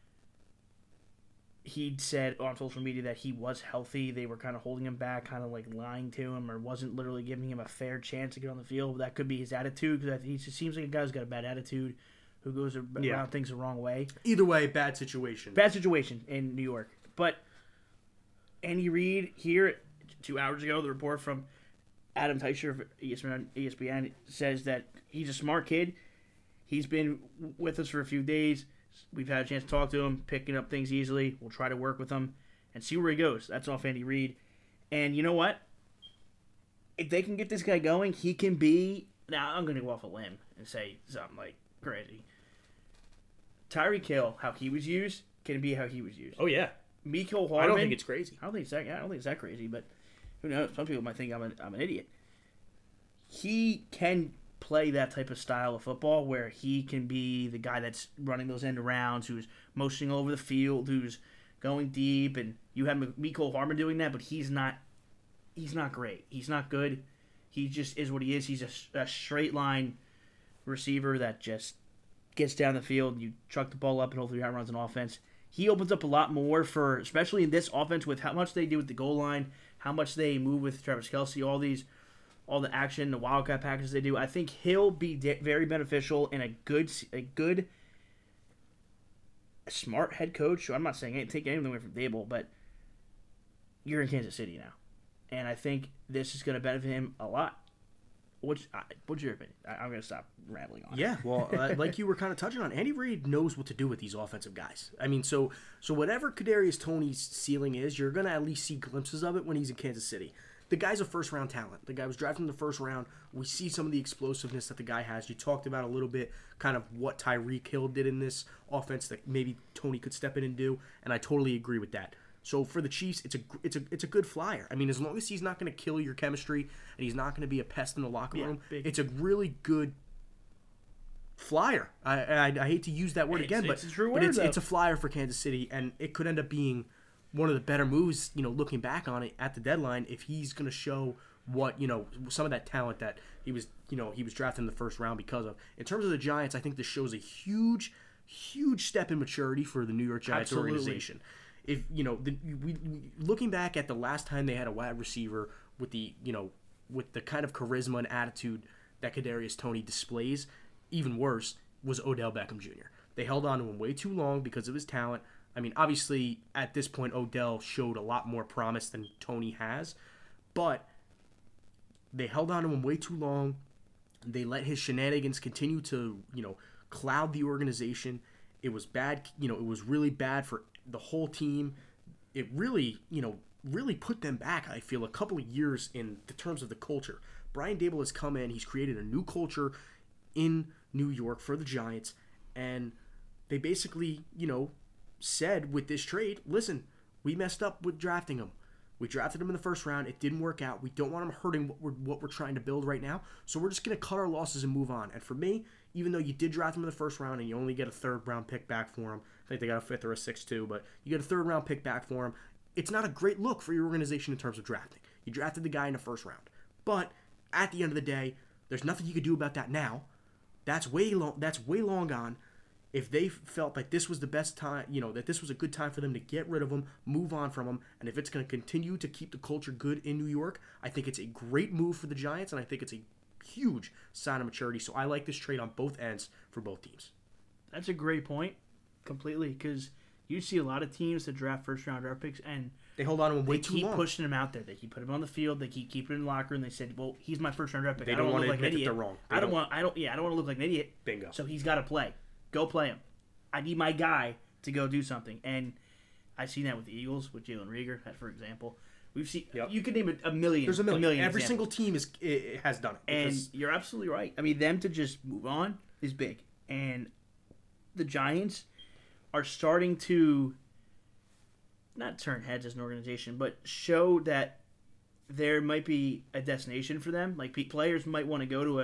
Speaker 1: he said on social media that he was healthy. They were kind of holding him back, kind of lying to him, or wasn't literally giving him a fair chance to get on the field. That could be his attitude, because he just seems like a guy who's got a bad attitude, who goes around things the wrong way.
Speaker 2: Either way, bad situation.
Speaker 1: Bad situation in New York. But Andy Reid here 2 hours ago, the report from Adam Teicher of ESPN says that he's a smart kid. He's been with us for a few days. We've had a chance to talk to him, picking up things easily. We'll try to work with him and see where he goes. That's off Andy Reid. And you know what? If they can get this guy going, he can be... Now, I'm going to go off a limb and say something crazy. Tyreek Hill, how he was used, can be how he was used.
Speaker 2: Oh, yeah.
Speaker 1: Mecole Hardman...
Speaker 2: I don't think it's crazy.
Speaker 1: I don't think it's that crazy, but who knows? Some people might think I'm an idiot. He can play that type of style of football where he can be the guy that's running those end arounds, who's motioning over the field, who's going deep, and you have Mecole Hardman doing that, but he's not great. He's not good. He just is what he is. He's a straight line receiver that just gets down the field, and you truck the ball up and hopefully outruns an offense. He opens up a lot more for, especially in this offense, with how much they do with the goal line, how much they move with Travis Kelce, all the action, the wildcat packages they do. I think he'll be very beneficial in a good, smart head coach. I'm not saying take anything away from Dable, but you're in Kansas City now, and I think this is going to benefit him a lot. What's your opinion? I'm gonna stop rambling on.
Speaker 2: Yeah, well, like you were kind of touching on, Andy Reid knows what to do with these offensive guys. I mean, so whatever Kadarius Toney's ceiling is, you're gonna at least see glimpses of it when he's in Kansas City. The guy's a first-round talent. The guy was drafted in the first round. We see some of the explosiveness that the guy has. You talked about a little bit kind of what Tyreek Hill did in this offense that maybe Toney could step in and do, and I totally agree with that. So for the Chiefs, it's a good flyer. I mean, as long as he's not going to kill your chemistry and he's not going to be a pest in the locker room, it's a really good flyer. I hate to use that word again, but it's a flyer for Kansas City, and it could end up being one of the better moves, looking back on it at the deadline, if he's going to show what, some of that talent that he was drafted in the first round because of. In terms of the Giants, I think this shows a huge step in maturity for the New York Giants organization. If looking back at the last time they had a wide receiver with the kind of charisma and attitude that Kadarius Toney displays, even worse was Odell Beckham Jr. They held on to him way too long because of his talent. I mean, obviously at this point Odell showed a lot more promise than Toney has, but they held on to him way too long. They let his shenanigans continue to cloud the organization. It was bad. It was really bad for the whole team. It really, really put them back, I feel, a couple of years in the terms of the culture. Brian Daboll has come in. He's created a new culture in New York for the Giants. And they basically, said with this trade, listen, we messed up with drafting him. We drafted him in the first round. It didn't work out. We don't want him hurting what we're trying to build right now. So we're just going to cut our losses and move on. And for me, even though you did draft him in the first round and you only get a third-round pick back for him, I think they got a fifth or a sixth too, but you get a third-round pick back for him, it's not a great look for your organization in terms of drafting. You drafted the guy in the first round. But at the end of the day, there's nothing you could do about that now. That's way long gone. If they felt like this was the best time, that this was a good time for them to get rid of him, move on from him, and if it's going to continue to keep the culture good in New York, I think it's a great move for the Giants, and I think it's a huge sign of maturity. So I like this trade on both ends for both teams.
Speaker 1: That's a great point, completely, because you see a lot of teams that draft first-round draft picks, and
Speaker 2: they hold on to him way too long.
Speaker 1: They keep pushing him out there. They keep putting him on the field. They keep keeping him in the locker room. They said, "Well, he's my first-round draft pick.
Speaker 2: They don't want to admit that they're wrong.
Speaker 1: I don't want to look like an idiot.
Speaker 2: Bingo.
Speaker 1: So he's got to play. Go play him. I need my guy to go do something." And I've seen that with the Eagles, with Jalen Reagor, for example. We've seen. Yep. You could name a million.
Speaker 2: There's a million. Every
Speaker 1: examples.
Speaker 2: Single team has done it.
Speaker 1: And you're absolutely right. I mean, them to just move on is big. And the Giants are starting to not turn heads as an organization, but show that there might be a destination for them. Like, players might want to go to a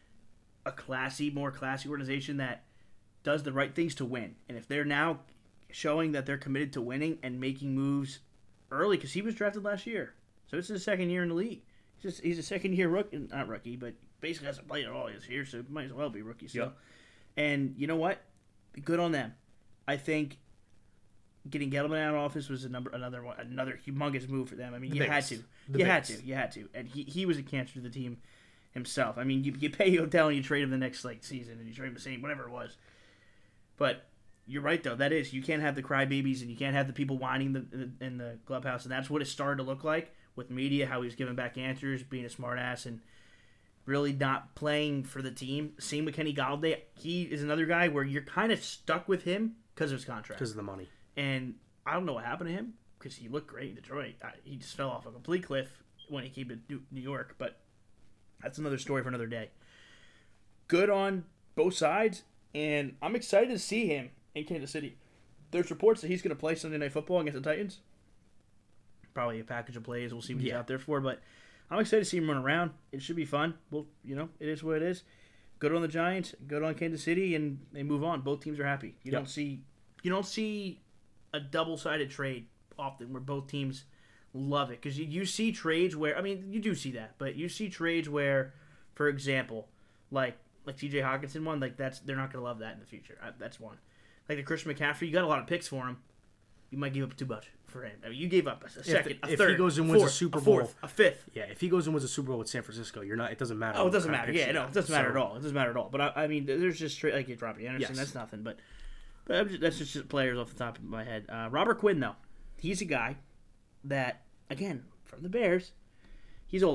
Speaker 1: more classy organization that does the right things to win. And if they're now showing that they're committed to winning and making moves early, because he was drafted last year, so this is his second year in the league. He's a second-year rookie, not rookie, but basically hasn't played at all this year, so might as well be rookie still. Yep. And you know what? Good on them. I think getting Gettleman out of office was another humongous move for them. I mean, you had to, and he was a cancer to the team himself. I mean, you pay Odell and you trade him the next season, and you trade him the same whatever it was. But you're right though. That is, you can't have the crybabies and you can't have the people whining in the clubhouse, and that's what it started to look like with media. How he was giving back answers, being a smartass, and really not playing for the team. Same with Kenny Golladay. He is another guy where you're kind of stuck with him because of his contract,
Speaker 2: because of the money.
Speaker 1: And I don't know what happened to him because he looked great in Detroit. He just fell off a complete cliff when he came to New York, but that's another story for another day. Good on both sides, and I'm excited to see him in Kansas City. There's reports that he's going to play Sunday Night Football against the Titans. Probably a package of plays. We'll see what he's out there for, but I'm excited to see him run around. It should be fun. Well, it is what it is. Good on the Giants. Good on Kansas City, and they move on. Both teams are happy. You don't see a double-sided trade often where both teams love it, because you see trades where, I mean, you do see that, but you see trades where, for example, like T.J. Hockenson one, they're not going to love that in the future. That's one. Like the Christian McCaffrey, you got a lot of picks for him. You might give up too much for him. I mean, you gave up a second, a third,
Speaker 2: if he goes and wins a Super Bowl,
Speaker 1: a fifth.
Speaker 2: Yeah, if he goes and wins a Super Bowl with San Francisco, you're not. It doesn't matter.
Speaker 1: Oh, it doesn't matter. Yeah, no, it doesn't matter at all. It doesn't matter at all. But I mean, there's just straight like Robbie Anderson. Yes. That's nothing. But that's just players off the top of my head. Robert Quinn, though, he's a guy that, again, from the Bears, he's older.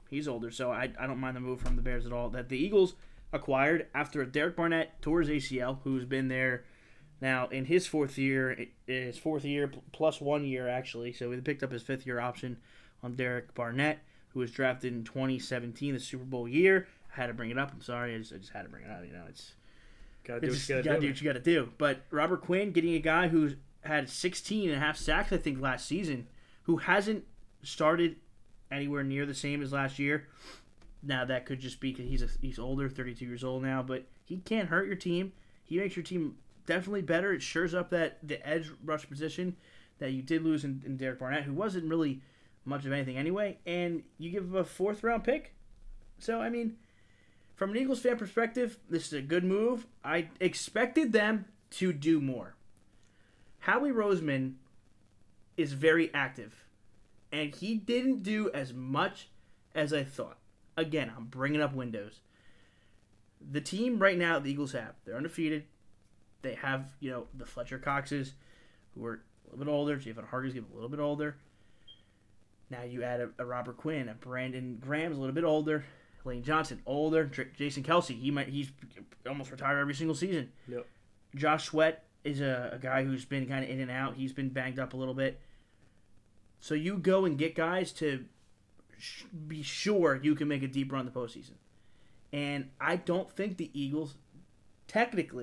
Speaker 1: He's older, so I don't mind the move from the Bears at all. That the Eagles acquired after Derek Barnett tore his ACL, who's been there now in his fourth year plus 1 year actually. So they picked up his 5th-year option on Derek Barnett, who was drafted in 2017, the Super Bowl year. I had to bring it up. I'm sorry, I just had to bring it up. It's
Speaker 3: gotta do what
Speaker 1: you gotta do. But Robert Quinn getting a guy who had 16 and a half sacks, I think, last season, who hasn't started anywhere near the same as last year. Now that could just be because he's older, 32 years old now, but he can't hurt your team. He makes your team definitely better. It shores up the edge rush position that you did lose in Derek Barnett, who wasn't really much of anything anyway, and you give him a 4th-round pick. So, I mean, from an Eagles fan perspective, this is a good move. I expected them to do more. Howie Roseman is very active, and he didn't do as much as I thought. Again, I'm bringing up windows. The team right now the Eagles have, they're undefeated. They have, the Fletcher Coxes, who are a little bit older. Javon Hargrave a little bit older. Now you add a Robert Quinn, a Brandon Graham's a little bit older. Lane Johnson, older. Jason Kelsey, he's almost retired every single season.
Speaker 3: Yep.
Speaker 1: Josh Sweat is a guy who's been kind of in and out. He's been banged up a little bit. So you go and get guys to be sure you can make a deep run in the postseason. And I don't think the Eagles I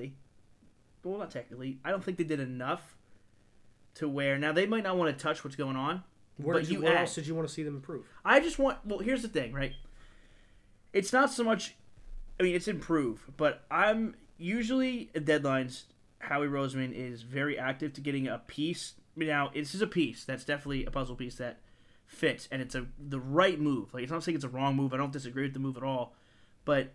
Speaker 1: don't think they did enough to where, now they might not want to touch what's going on.
Speaker 2: Where else did you want to see them improve?
Speaker 1: Here's the thing, right? It's not so much, it's improve, but I'm usually at deadlines, Howie Roseman is very active to getting a piece. Now, this is a piece that's definitely a puzzle piece that fits, and it's the right move. Like, it's not saying it's a wrong move. I don't disagree with the move at all, but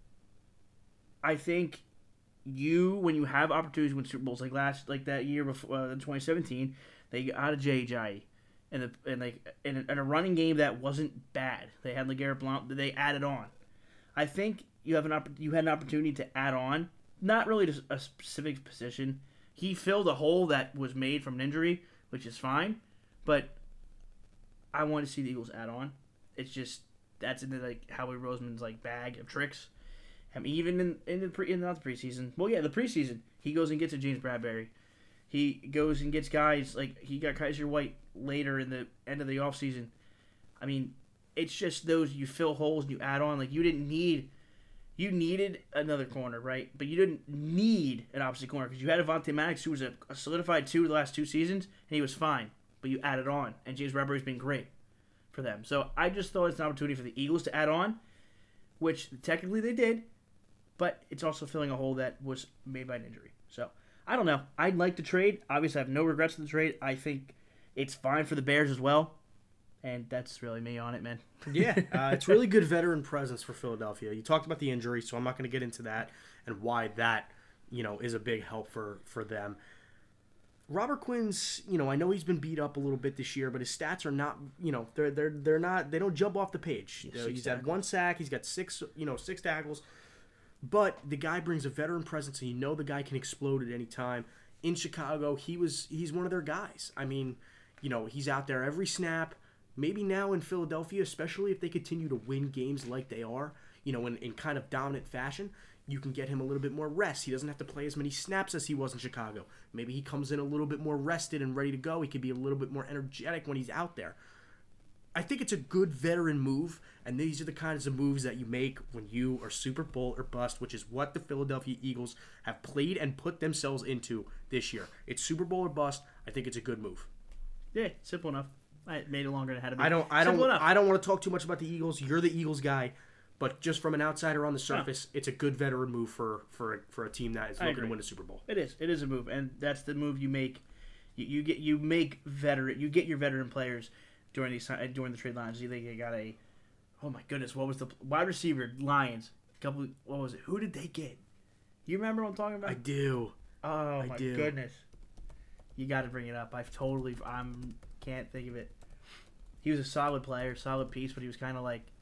Speaker 1: I think when you have opportunities to win Super Bowls like that year before in 2017, they got out of Jay and a running game that wasn't bad. They had LeGarrette Blount. They added on. I think you had an opportunity to add on, not really to a specific position. He filled a hole that was made from an injury, which is fine, but I want to see the Eagles add on. It's just that's in the Howie Roseman's bag of tricks. Even in the preseason. Well, yeah, the preseason he goes and gets a James Bradbury. He goes and gets guys he got Kaiser White later in the end of the offseason. I mean, it's just those you fill holes and you add on. You needed another corner, right? But you didn't need an opposite corner because you had Avonte Maddox, who was a solidified 2 the last 2 seasons, and he was fine. But you added on, and James Bradbury's been great for them. So I just thought it's an opportunity for the Eagles to add on, which technically they did, but it's also filling a hole that was made by an injury. So I don't know. I'd like to trade. Obviously, I have no regrets with the trade. I think it's fine for the Bears as well. And that's really me on it, man.
Speaker 2: Yeah, it's really good veteran presence for Philadelphia. You talked about the injury, so I'm not going to get into that and why that, is a big help for them. Robert Quinn's, I know he's been beat up a little bit this year, but his stats are not, they're not, they don't jump off the page. He's had 1 sack, he's got 6 tackles, but the guy brings a veteran presence, and the guy can explode at any time. In Chicago, he's one of their guys. I mean, he's out there every snap. Maybe now in Philadelphia, especially if they continue to win games like they are, in kind of dominant fashion, you can get him a little bit more rest. He doesn't have to play as many snaps as he was in Chicago. Maybe he comes in a little bit more rested and ready to go. He could be a little bit more energetic when he's out there. I think it's a good veteran move, and these are the kinds of moves that you make when you are Super Bowl or bust, which is what the Philadelphia Eagles have played and put themselves into this year. It's Super Bowl or bust. I think it's a good move.
Speaker 1: Yeah, simple enough. I made it longer than it had to be.
Speaker 2: I don't want to talk too much about the Eagles. You're the Eagles guy, but just from an outsider on the surface, it's a good veteran move for a team that is looking to win a Super Bowl.
Speaker 1: It is. It is a move, and that's the move you make. You get your veteran players during the trade lines. You think you got oh my goodness, what was the wide receiver Lions? What was it? Who did they get? You remember what I'm talking about?
Speaker 2: I do.
Speaker 1: Oh my goodness. You got to bring it up. I can't think of it. He was a solid player, solid piece, but he was kind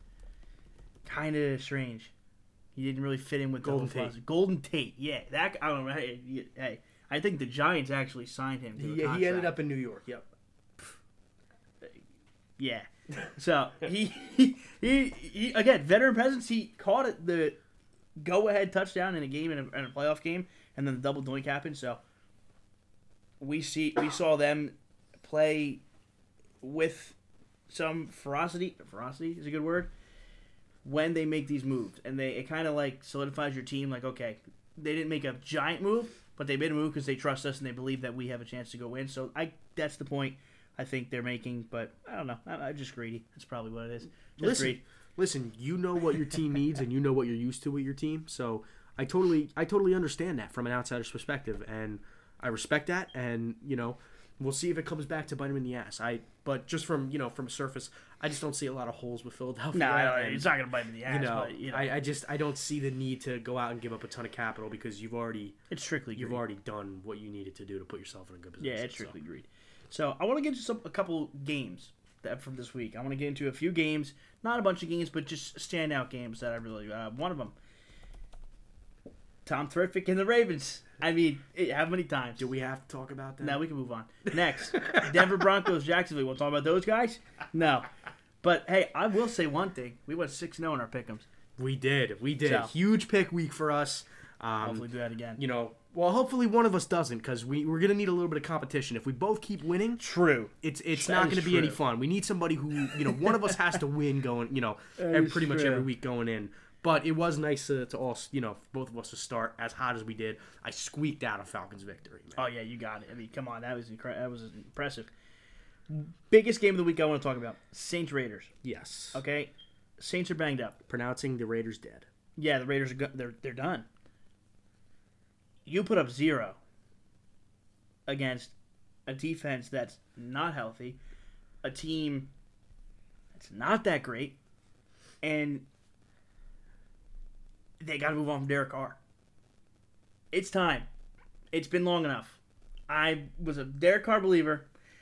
Speaker 1: of strange. He didn't really fit in with
Speaker 2: Golden Tate.
Speaker 1: Golden Tate, yeah. That I don't know. Hey, I think the Giants actually signed him to a contract.
Speaker 2: He ended up in New York. Yep.
Speaker 1: Yeah. So he again, veteran presence. He caught it the go-ahead touchdown in a game in a playoff game, and then the double doink happened. So we saw them play with some ferocity. Ferocity is a good word. When they make these moves, and it kind of like solidifies your team. Like, okay, they didn't make a giant move, but they made a move because they trust us and they believe that we have a chance to go win. So that's the point I think they're making. But I don't know. I'm just greedy. That's probably what it is. Just greedy.
Speaker 2: Listen, you know what your team needs, and you know what you're used to with your team. So I totally understand that from an outsider's perspective, and I respect that. And we'll see if it comes back to bite him in the ass. But just from from a surface, I just don't see a lot of holes with Philadelphia.
Speaker 1: No, it's not gonna bite him in the ass.
Speaker 2: I don't see the need to go out and give up a ton of capital because you've already done what you needed to do to put yourself in a good position.
Speaker 1: Yeah, it's strictly greed. So I want to get into a couple games from this week. I want to get into a few games, not a bunch of games, but just standout games that I really. One of them, Tom Terrific and the Ravens. I mean, how many times?
Speaker 2: Do we have to talk about that?
Speaker 1: No, we can move on. Next, Denver Broncos, Jacksonville. Want to talk about those guys? No. But, hey, I will say one thing. We went 6-0 in our pick'ems.
Speaker 2: We did. So, huge pick week for us.
Speaker 1: Hopefully do that again.
Speaker 2: Well, hopefully one of us doesn't because we're going to need a little bit of competition. If we both keep winning,
Speaker 1: true,
Speaker 2: it's not going to be any fun. We need somebody who, one of us has to win going, pretty much every week going in. But it was nice to all, both of us to start as hot as we did. I squeaked out a Falcons victory, man.
Speaker 1: Oh, yeah, you got it. I mean, come on. That was impressive. Biggest game of the week I want to talk about. Saints Raiders.
Speaker 2: Yes.
Speaker 1: Okay? Saints are banged up.
Speaker 2: Pronouncing the Raiders dead.
Speaker 1: Yeah, the Raiders are they're done. You put up 0 against a defense that's not healthy, a team that's not that great, and they got to move on from Derek Carr. It's time. It's been long enough. I was a Derek Carr believer.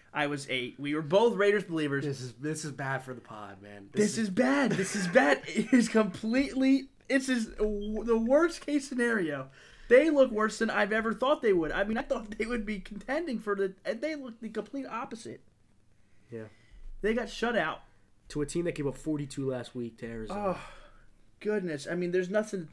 Speaker 1: We were both Raiders believers.
Speaker 2: This is bad for the pod, man.
Speaker 1: This is bad. This is bad. It is completely. It's the worst case scenario. They look worse than I've ever thought they would. I mean, I thought they would be contending and they look the complete opposite.
Speaker 2: Yeah.
Speaker 1: They got shut out
Speaker 2: to a team that gave up 42 last week to Arizona.
Speaker 1: Oh, goodness. I mean, there's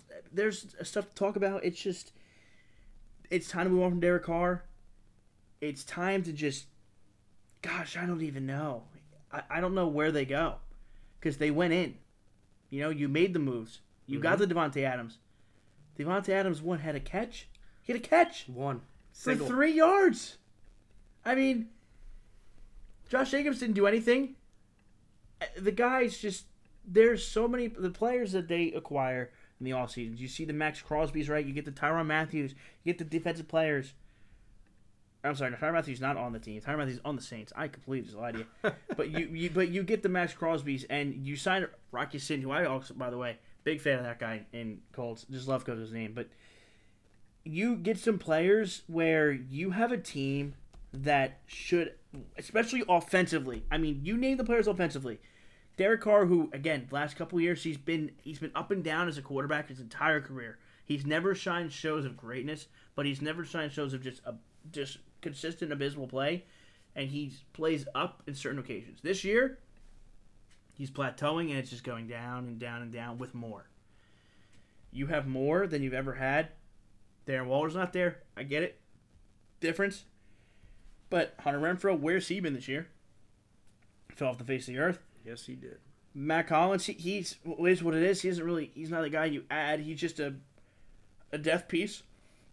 Speaker 1: stuff to talk about. It's just, it's time to move on from Derek Carr. It's time to just, gosh, I don't even know. I don't know where they go because they went in. You made the moves. You got the Devontae Adams. Devontae Adams had a catch. He had a catch.
Speaker 2: One.
Speaker 1: For 3 yards. I mean, Josh Jacobs didn't do anything. The guys just, there's so many, the players that they acquire in the offseason. You see the Max Crosby's, right? You get the Tyrann Mathieu. You get the defensive players. I'm sorry, Tyrann Mathieu's not on the team. Tyrann Mathieu's on the Saints. I completely just lied to you. But you get the Max Crosby's, and you sign Rocky Sin, who I also, by the way, big fan of that guy in Colts. Just love Coach's name. But you get some players where you have a team that should, especially offensively. I mean, you name the players offensively. Derek Carr, who, again, the last couple of years, he's been up and down as a quarterback his entire career. He's never shined shows of greatness, but he's never shined shows of just consistent, abysmal play. And he plays up in certain occasions. This year, he's plateauing, and it's just going down and down and down with more. You have more than you've ever had. Darren Waller's not there. I get it. Difference. But Hunter Renfrow, where's he been this year? Fell off the face of the earth.
Speaker 2: Yes, he did.
Speaker 1: Matt Collins, he's what it is. He's not the guy you add. He's just a depth piece.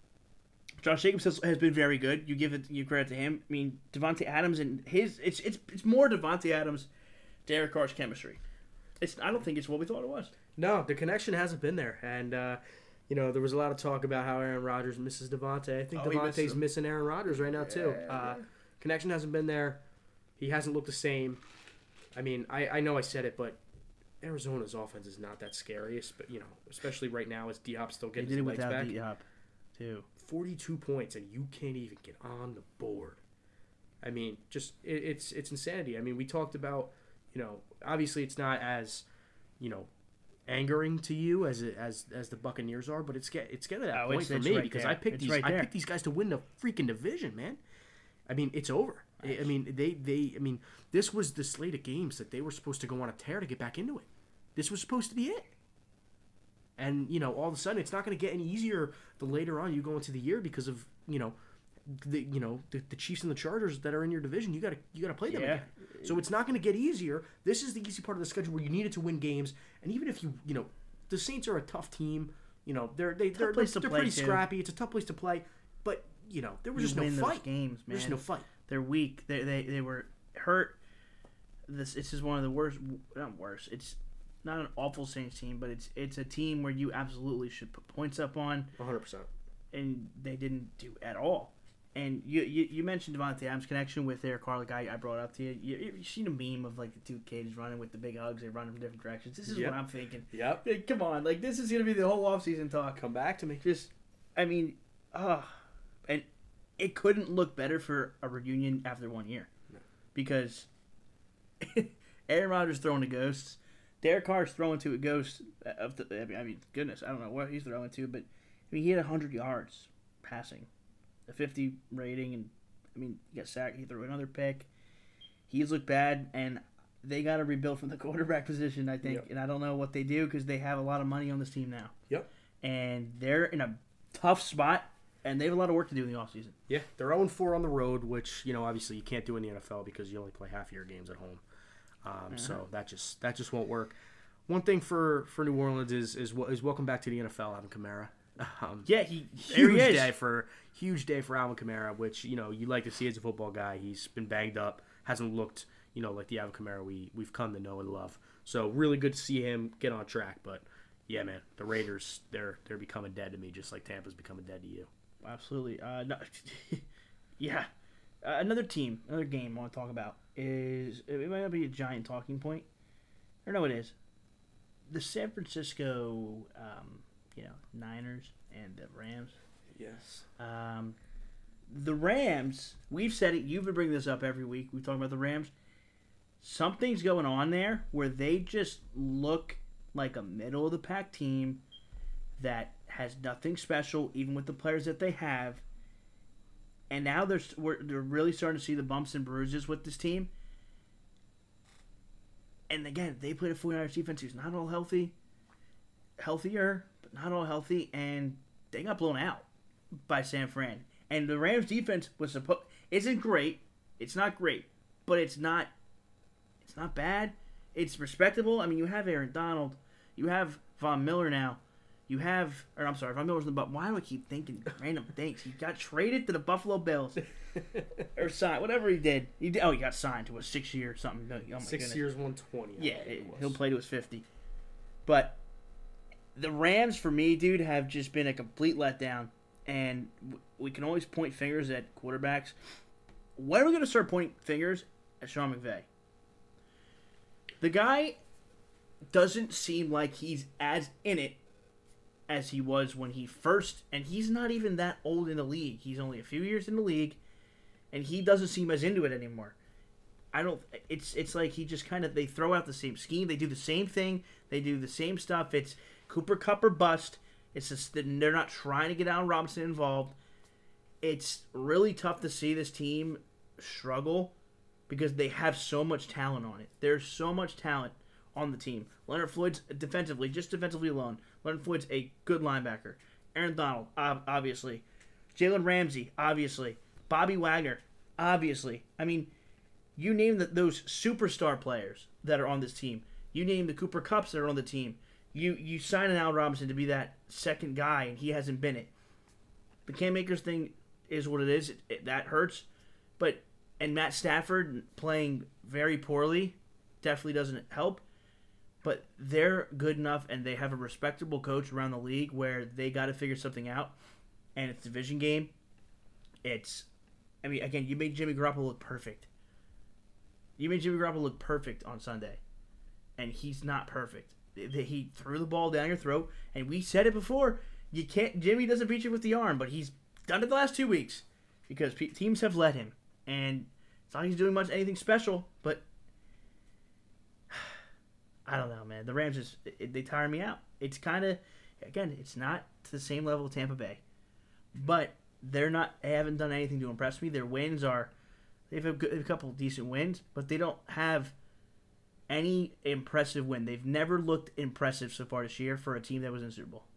Speaker 1: Josh Jacobs has been very good. You credit to him. I mean, Devontae Adams and it's more Devontae Adams, Derek Carr's chemistry. I don't think it's what we thought it was.
Speaker 2: No, the connection hasn't been there, and there was a lot of talk about how Aaron Rodgers misses Devontae. I think Devontae's missing Aaron Rodgers right now too. Connection hasn't been there. He hasn't looked the same. I mean, I know I said it, but Arizona's offense is not that scary, but especially right now as Diop still getting his legs back.
Speaker 1: They did it without Diop, too.
Speaker 2: 42 points, and you can't even get on the board. I mean, just it's insanity. I mean, we talked about, obviously it's not as, angering to you as the Buccaneers are, but it's getting to that point for me because I picked these guys to win the freaking division, man. I mean, it's over. I mean, I mean, this was the slate of games that they were supposed to go on a tear to get back into it. This was supposed to be it. And, all of a sudden, it's not going to get any easier the later on you go into the year because of, the Chiefs and the Chargers that are in your division. You got to play them again. So it's not going to get easier. This is the easy part of the schedule where you needed to win games. And even if the Saints are a tough team. They're pretty scrappy. It's a tough place to play. But, there was just no fight.
Speaker 1: Games, man.
Speaker 2: There's no fight.
Speaker 1: They're weak. They were hurt. This is one of the worst. Not worst. It's not an awful Saints team, but it's a team where you absolutely should put points up on.
Speaker 2: 100%.
Speaker 1: And they didn't do at all. And you mentioned Devontae Adams' connection with Eric Carr, like I brought up to you. You've seen a meme of like the two kids running with the big hugs. They run in different directions. This is what I'm thinking.
Speaker 2: Yep.
Speaker 1: Like, come on, like this is gonna be the whole offseason talk.
Speaker 2: Come back to me.
Speaker 1: And it couldn't look better for a reunion after 1 year, because Aaron Rodgers throwing to ghosts, Derek Carr's throwing to a ghost of the. I mean, goodness, I don't know what he's throwing to, but he had 100 yards passing, a 50 rating, and he got sacked. He threw another pick. He's looked bad, and they got to rebuild from the quarterback position, I think. And I don't know what they do because they have a lot of money on this team now.
Speaker 2: Yep. And
Speaker 1: they're in a tough spot, and they have a lot of work to do in the offseason.
Speaker 2: Yeah, they're 0-4 on the road, which obviously you can't do in the NFL because you only play half of your games at home. So that just won't work. One thing for New Orleans is welcome back to the NFL, Alvin Kamara. Huge day for Alvin Kamara, which you like to see as a football guy. He's been banged up, hasn't looked like the Alvin Kamara we've come to know and love. So really good to see him get on track. But yeah, man, the Raiders they're becoming dead to me, just like Tampa's becoming dead to you.
Speaker 1: Absolutely. No, yeah. Another game I want to talk about is, it might not be a giant talking point. I don't know what it is. The San Francisco, Niners and the Rams.
Speaker 2: Yes.
Speaker 1: The Rams, we've said it. You've been bringing this up every week. We talk about the Rams. Something's going on there where they just look like a middle of the pack team that has nothing special, even with the players that they have. And now they're really starting to see the bumps and bruises with this team. And again, they played a 49ers defense who's not all healthier, but not all healthy, and they got blown out by San Fran. And the Rams defense isn't great. It's not great, but it's not bad. It's respectable. You have Aaron Donald, you have Von Miller now. Von Miller's in the butt. Why do I keep thinking random things? He got traded to the Buffalo Bills. Or signed, whatever he did. He got signed to a 6-year something. Oh my
Speaker 2: 6 years, 120.
Speaker 1: Yeah, he'll play to his 50. But the Rams, for me, dude, have just been a complete letdown. And we can always point fingers at quarterbacks. When are we going to start pointing fingers at Sean McVay? The guy doesn't seem like he's as in it as he was when he first, and he's not even that old in the league. He's only a few years in the league, and he doesn't seem as into it anymore. It's like he just they throw out the same scheme. They do the same thing. They do the same stuff. It's Cooper Kupp or bust. It's just that they're not trying to get Allen Robinson involved. It's really tough to see this team struggle because they have so much talent on it. There's so much talent on the team. Leonard Floyd's defensively alone. Leonard Floyd's a good linebacker. Aaron Donald, obviously. Jalen Ramsey, obviously. Bobby Wagner, obviously. You name those superstar players that are on this team. You name the Cooper Kupps that are on the team. You sign an Allen Robinson to be that second guy, and he hasn't been it. The Cam Akers thing is what it is. That hurts. And Matt Stafford playing very poorly definitely doesn't help. But they're good enough, and they have a respectable coach around the league where they got to figure something out. And it's a division game. Again, you made Jimmy Garoppolo look perfect. You made Jimmy Garoppolo look perfect on Sunday. And he's not perfect. He threw the ball down your throat, and we said it before. Jimmy doesn't beat you with the arm, but he's done it the last 2 weeks because teams have let him. And it's not like he's doing anything special, but I don't know, man. The Rams they tire me out. It's it's not to the same level of Tampa Bay, but they haven't done anything to impress me. Their wins are They've a couple of decent wins, but they don't have any impressive win. They've never looked impressive so far this year for a team that was in the Super Bowl.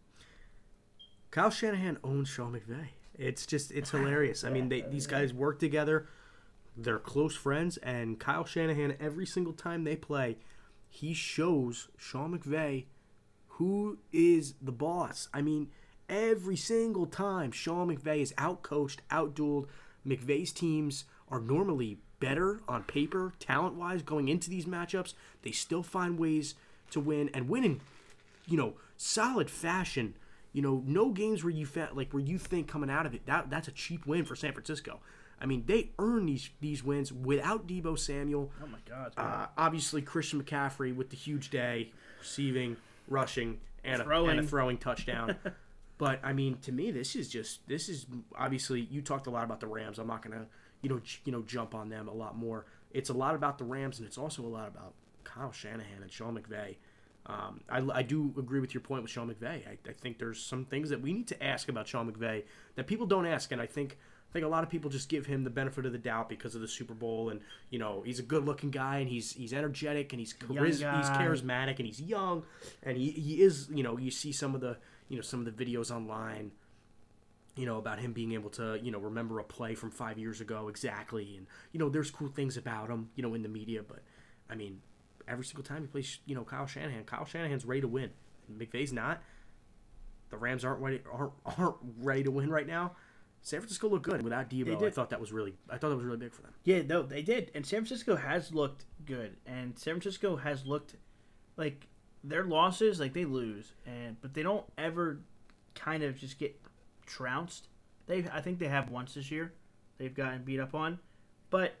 Speaker 2: Kyle Shanahan owns Sean McVay. It's hilarious. I mean, these guys work together. They're close friends, and Kyle Shanahan, every single time they play, he shows Sean McVay who is the boss. I mean, every single time Sean McVay is outcoached, outdueled. McVay's teams are normally better on paper, talent-wise, going into these matchups. They still find ways to win and win in, solid fashion. No games where you think coming out of it that's a cheap win for San Francisco. I mean, they earn these wins without Deebo Samuel.
Speaker 1: Oh my God!
Speaker 2: Obviously, Christian McCaffrey with the huge day, receiving, rushing, and a throwing touchdown. But I mean, to me, this is obviously, you talked a lot about the Rams. I'm not gonna jump on them a lot more. It's a lot about the Rams, and it's also a lot about Kyle Shanahan and Sean McVay. I do agree with your point with Sean McVay. I think there's some things that we need to ask about Sean McVay that people don't ask, and I think a lot of people just give him the benefit of the doubt because of the Super Bowl, and he's a good-looking guy, and he's energetic, and he's charismatic, and he's young, and he is, you see some of the videos online, about him being able to, remember a play from 5 years ago exactly, and there's cool things about him, in the media, but I mean, every single time he plays, Kyle Shanahan's ready to win. McVay's not. The Rams aren't ready to win right now. San Francisco looked good without Deebo. I thought that was really big for them.
Speaker 1: Yeah, no, they did. And San Francisco has looked good. And San Francisco has looked like their losses, like they lose, but they don't ever kind of just get trounced. I think they have once this year. They've gotten beat up on, but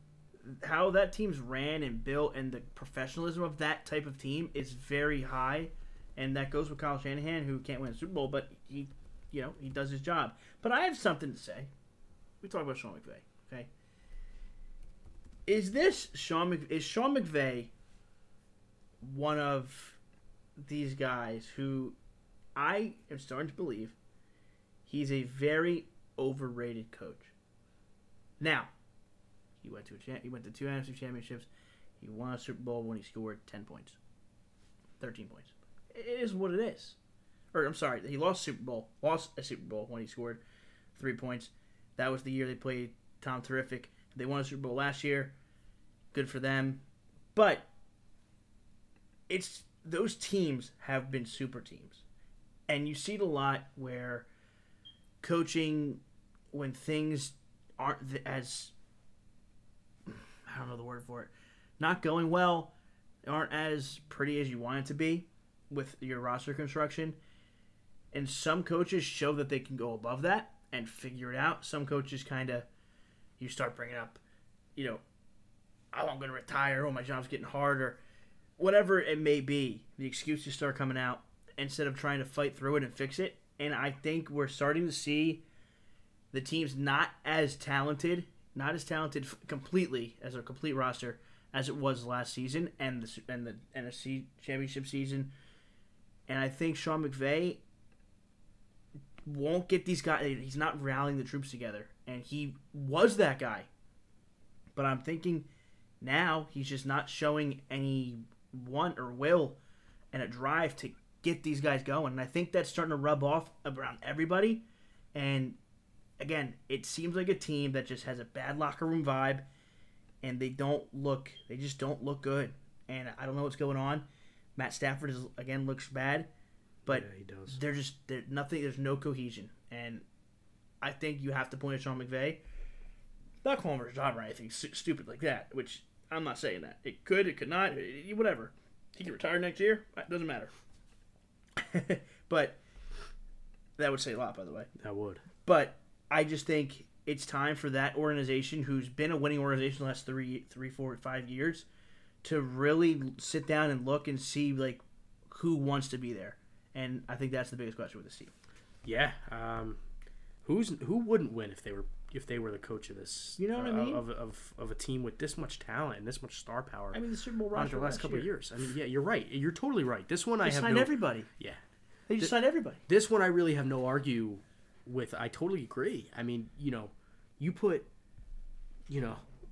Speaker 1: how that team's ran and built and the professionalism of that type of team is very high, and that goes with Kyle Shanahan, who can't win a Super Bowl, but he does his job. But I have something to say. We talk about Sean McVay, okay? Is Sean McVay one of these guys who I am starting to believe he's a very overrated coach? Now, he went to two NFC championships. He won a Super Bowl when he scored 10 points. 13 points. It is what it is. Or, I'm sorry, he lost a Super Bowl when he scored 3 points. That was the year they played Tom Terrific. They won a Super Bowl last year. Good for them. But those teams have been super teams. And you see it a lot where coaching, when things aren't as, I don't know the word for it, not going well, aren't as pretty as you want it to be with your roster construction. And some coaches show that they can go above that and figure it out. Some coaches you start bringing up, oh, I'm going to retire, my job's getting hard, or whatever it may be. The excuses start coming out instead of trying to fight through it and fix it. And I think we're starting to see the teams not as talented completely as a complete roster as it was last season and the NFC Championship season. And I think Sean McVay won't get these guys. He's not rallying the troops together, and he was that guy. But I'm thinking now he's just not showing any want or will and a drive to get these guys going. And I think that's starting to rub off around everybody. And again, it seems like a team that just has a bad locker room vibe, and they just don't look good. And I don't know what's going on. Matt Stafford looks bad, but
Speaker 2: yeah, he does.
Speaker 1: There's no cohesion. And I think you have to point at Sean McVay. Not calling him for a job or anything stupid like that, which I'm not saying that. It could not, whatever. He can retire next year. It doesn't matter. But that would say a lot, by the way.
Speaker 2: That would.
Speaker 1: But I just think it's time for that organization, who's been a winning organization the last 3, 4, 5 years, to really sit down and look and see who wants to be there. And I think that's the biggest question with this team.
Speaker 2: Yeah. Who wouldn't win if they were the coach of this?
Speaker 1: You know what I mean?
Speaker 2: Of a team with this much talent and this much star power.
Speaker 1: I mean, the Super Bowl roster
Speaker 2: the last couple of years. I mean, yeah, you're right. You're totally right. This one
Speaker 1: they signed everybody.
Speaker 2: Yeah.
Speaker 1: They just signed everybody.
Speaker 2: This one I really have no argue with. I totally agree. I mean, you put,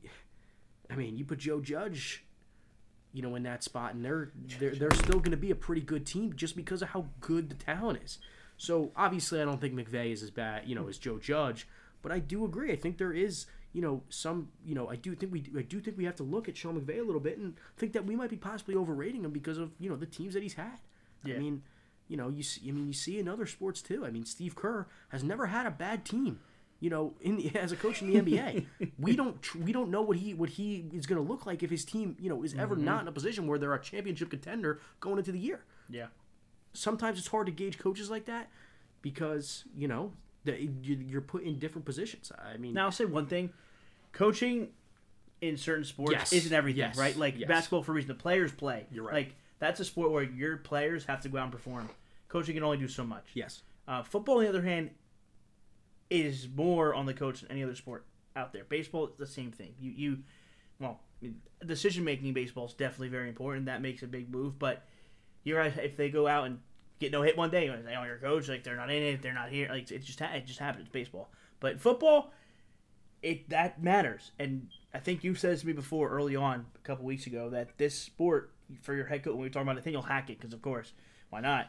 Speaker 2: I mean, you put Joe Judge, in that spot, and they're still going to be a pretty good team just because of how good the talent is. So obviously, I don't think McVay is as bad, as Joe Judge, but I do agree. I think there is, some, I do think we have to look at Sean McVay a little bit and think that we might be possibly overrating him because of the teams that he's had. Yeah. I mean, you see in other sports too. I mean, Steve Kerr has never had a bad team. As a coach in the NBA, we don't know what he is going to look like if his team, is ever not in a position where they're a championship contender going into the year.
Speaker 1: Yeah.
Speaker 2: Sometimes it's hard to gauge coaches like that because you're put in different positions. I mean,
Speaker 1: now I'll say one thing: coaching in certain sports isn't everything, right? Like basketball, for a reason, the players play.
Speaker 2: You're right.
Speaker 1: Like that's a sport where your players have to go out and perform. Coaching can only do so much.
Speaker 2: Yes.
Speaker 1: Football, on the other hand, is more on the coach than any other sport out there. Baseball is the same thing. Decision making in baseball is definitely very important. That makes a big move. But you're right, if they go out and get no hit one day, and say, "Oh, your coach, like they're not in it, they're not here," like it just happens. It's baseball. But football, that matters. And I think you said this to me before, early on, a couple weeks ago, that this sport for your head coach, when we talk about Nathaniel Hackett, because of course, why not?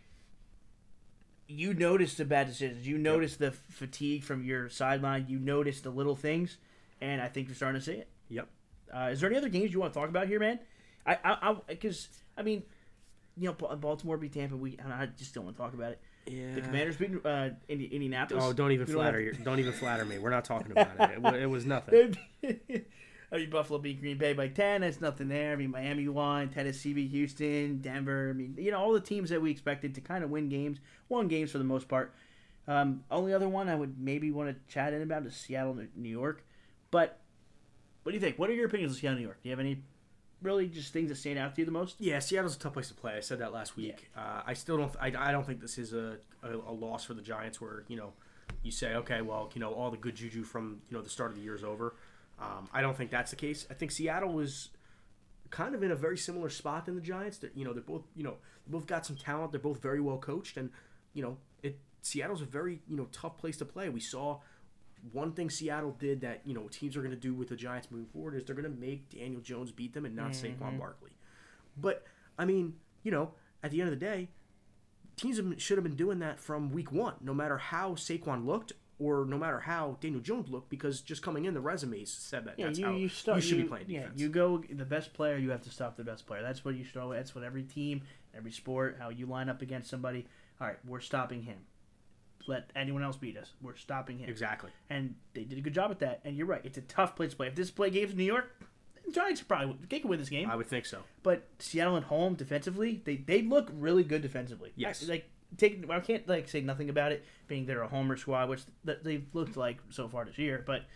Speaker 1: You notice the bad decisions. You notice the fatigue from your sideline. You notice the little things, and I think you're starting to see it.
Speaker 2: Yep.
Speaker 1: Is there any other games you want to talk about here, man? Because Baltimore beat Tampa. I just don't want to talk about it.
Speaker 2: Yeah.
Speaker 1: The Commanders beat Indianapolis.
Speaker 2: Oh, don't even flatter me. We're not talking about it. It was nothing.
Speaker 1: I mean, Buffalo beat Green Bay by 10. That's nothing there. I mean, Miami won. Tennessee beat Houston. Denver. I mean, all the teams that we expected to kind of win games, won games for the most part. Only other one I would maybe want to chat in about is Seattle, New York. But what do you think? What are your opinions on Seattle, New York? Do you have any really just things that stand out to you the most?
Speaker 2: Yeah, Seattle's a tough place to play. I said that last week. Yeah. I still don't. I don't think this is a loss for the Giants. Where you say, okay, well, all the good juju from the start of the year is over. I don't think that's the case. I think Seattle was kind of in a very similar spot than the Giants. That they're both got some talent. They're both very well coached, and Seattle's a very tough place to play. We saw one thing Seattle did that teams are going to do with the Giants moving forward is they're going to make Daniel Jones beat them and not Saquon Barkley. But I mean, at the end of the day, teams should have been doing that from week one, no matter how Saquon looked. Or no matter how Daniel Jones looked, because just coming in, the resumes said that that's how you should be playing defense.
Speaker 1: Yeah, you go the best player, you have to stop the best player. That's what you should always. That's what every team, every sport, how you line up against somebody. All right, we're stopping him. Let anyone else beat us. We're stopping him.
Speaker 2: Exactly.
Speaker 1: And they did a good job at that. And you're right, it's a tough place to play. If this play game's in New York, the Giants probably can win this game.
Speaker 2: I would think so.
Speaker 1: But Seattle at home defensively, they look really good defensively.
Speaker 2: Yes.
Speaker 1: I can't say nothing about it being they're a homer squad, which they've looked like so far this year, but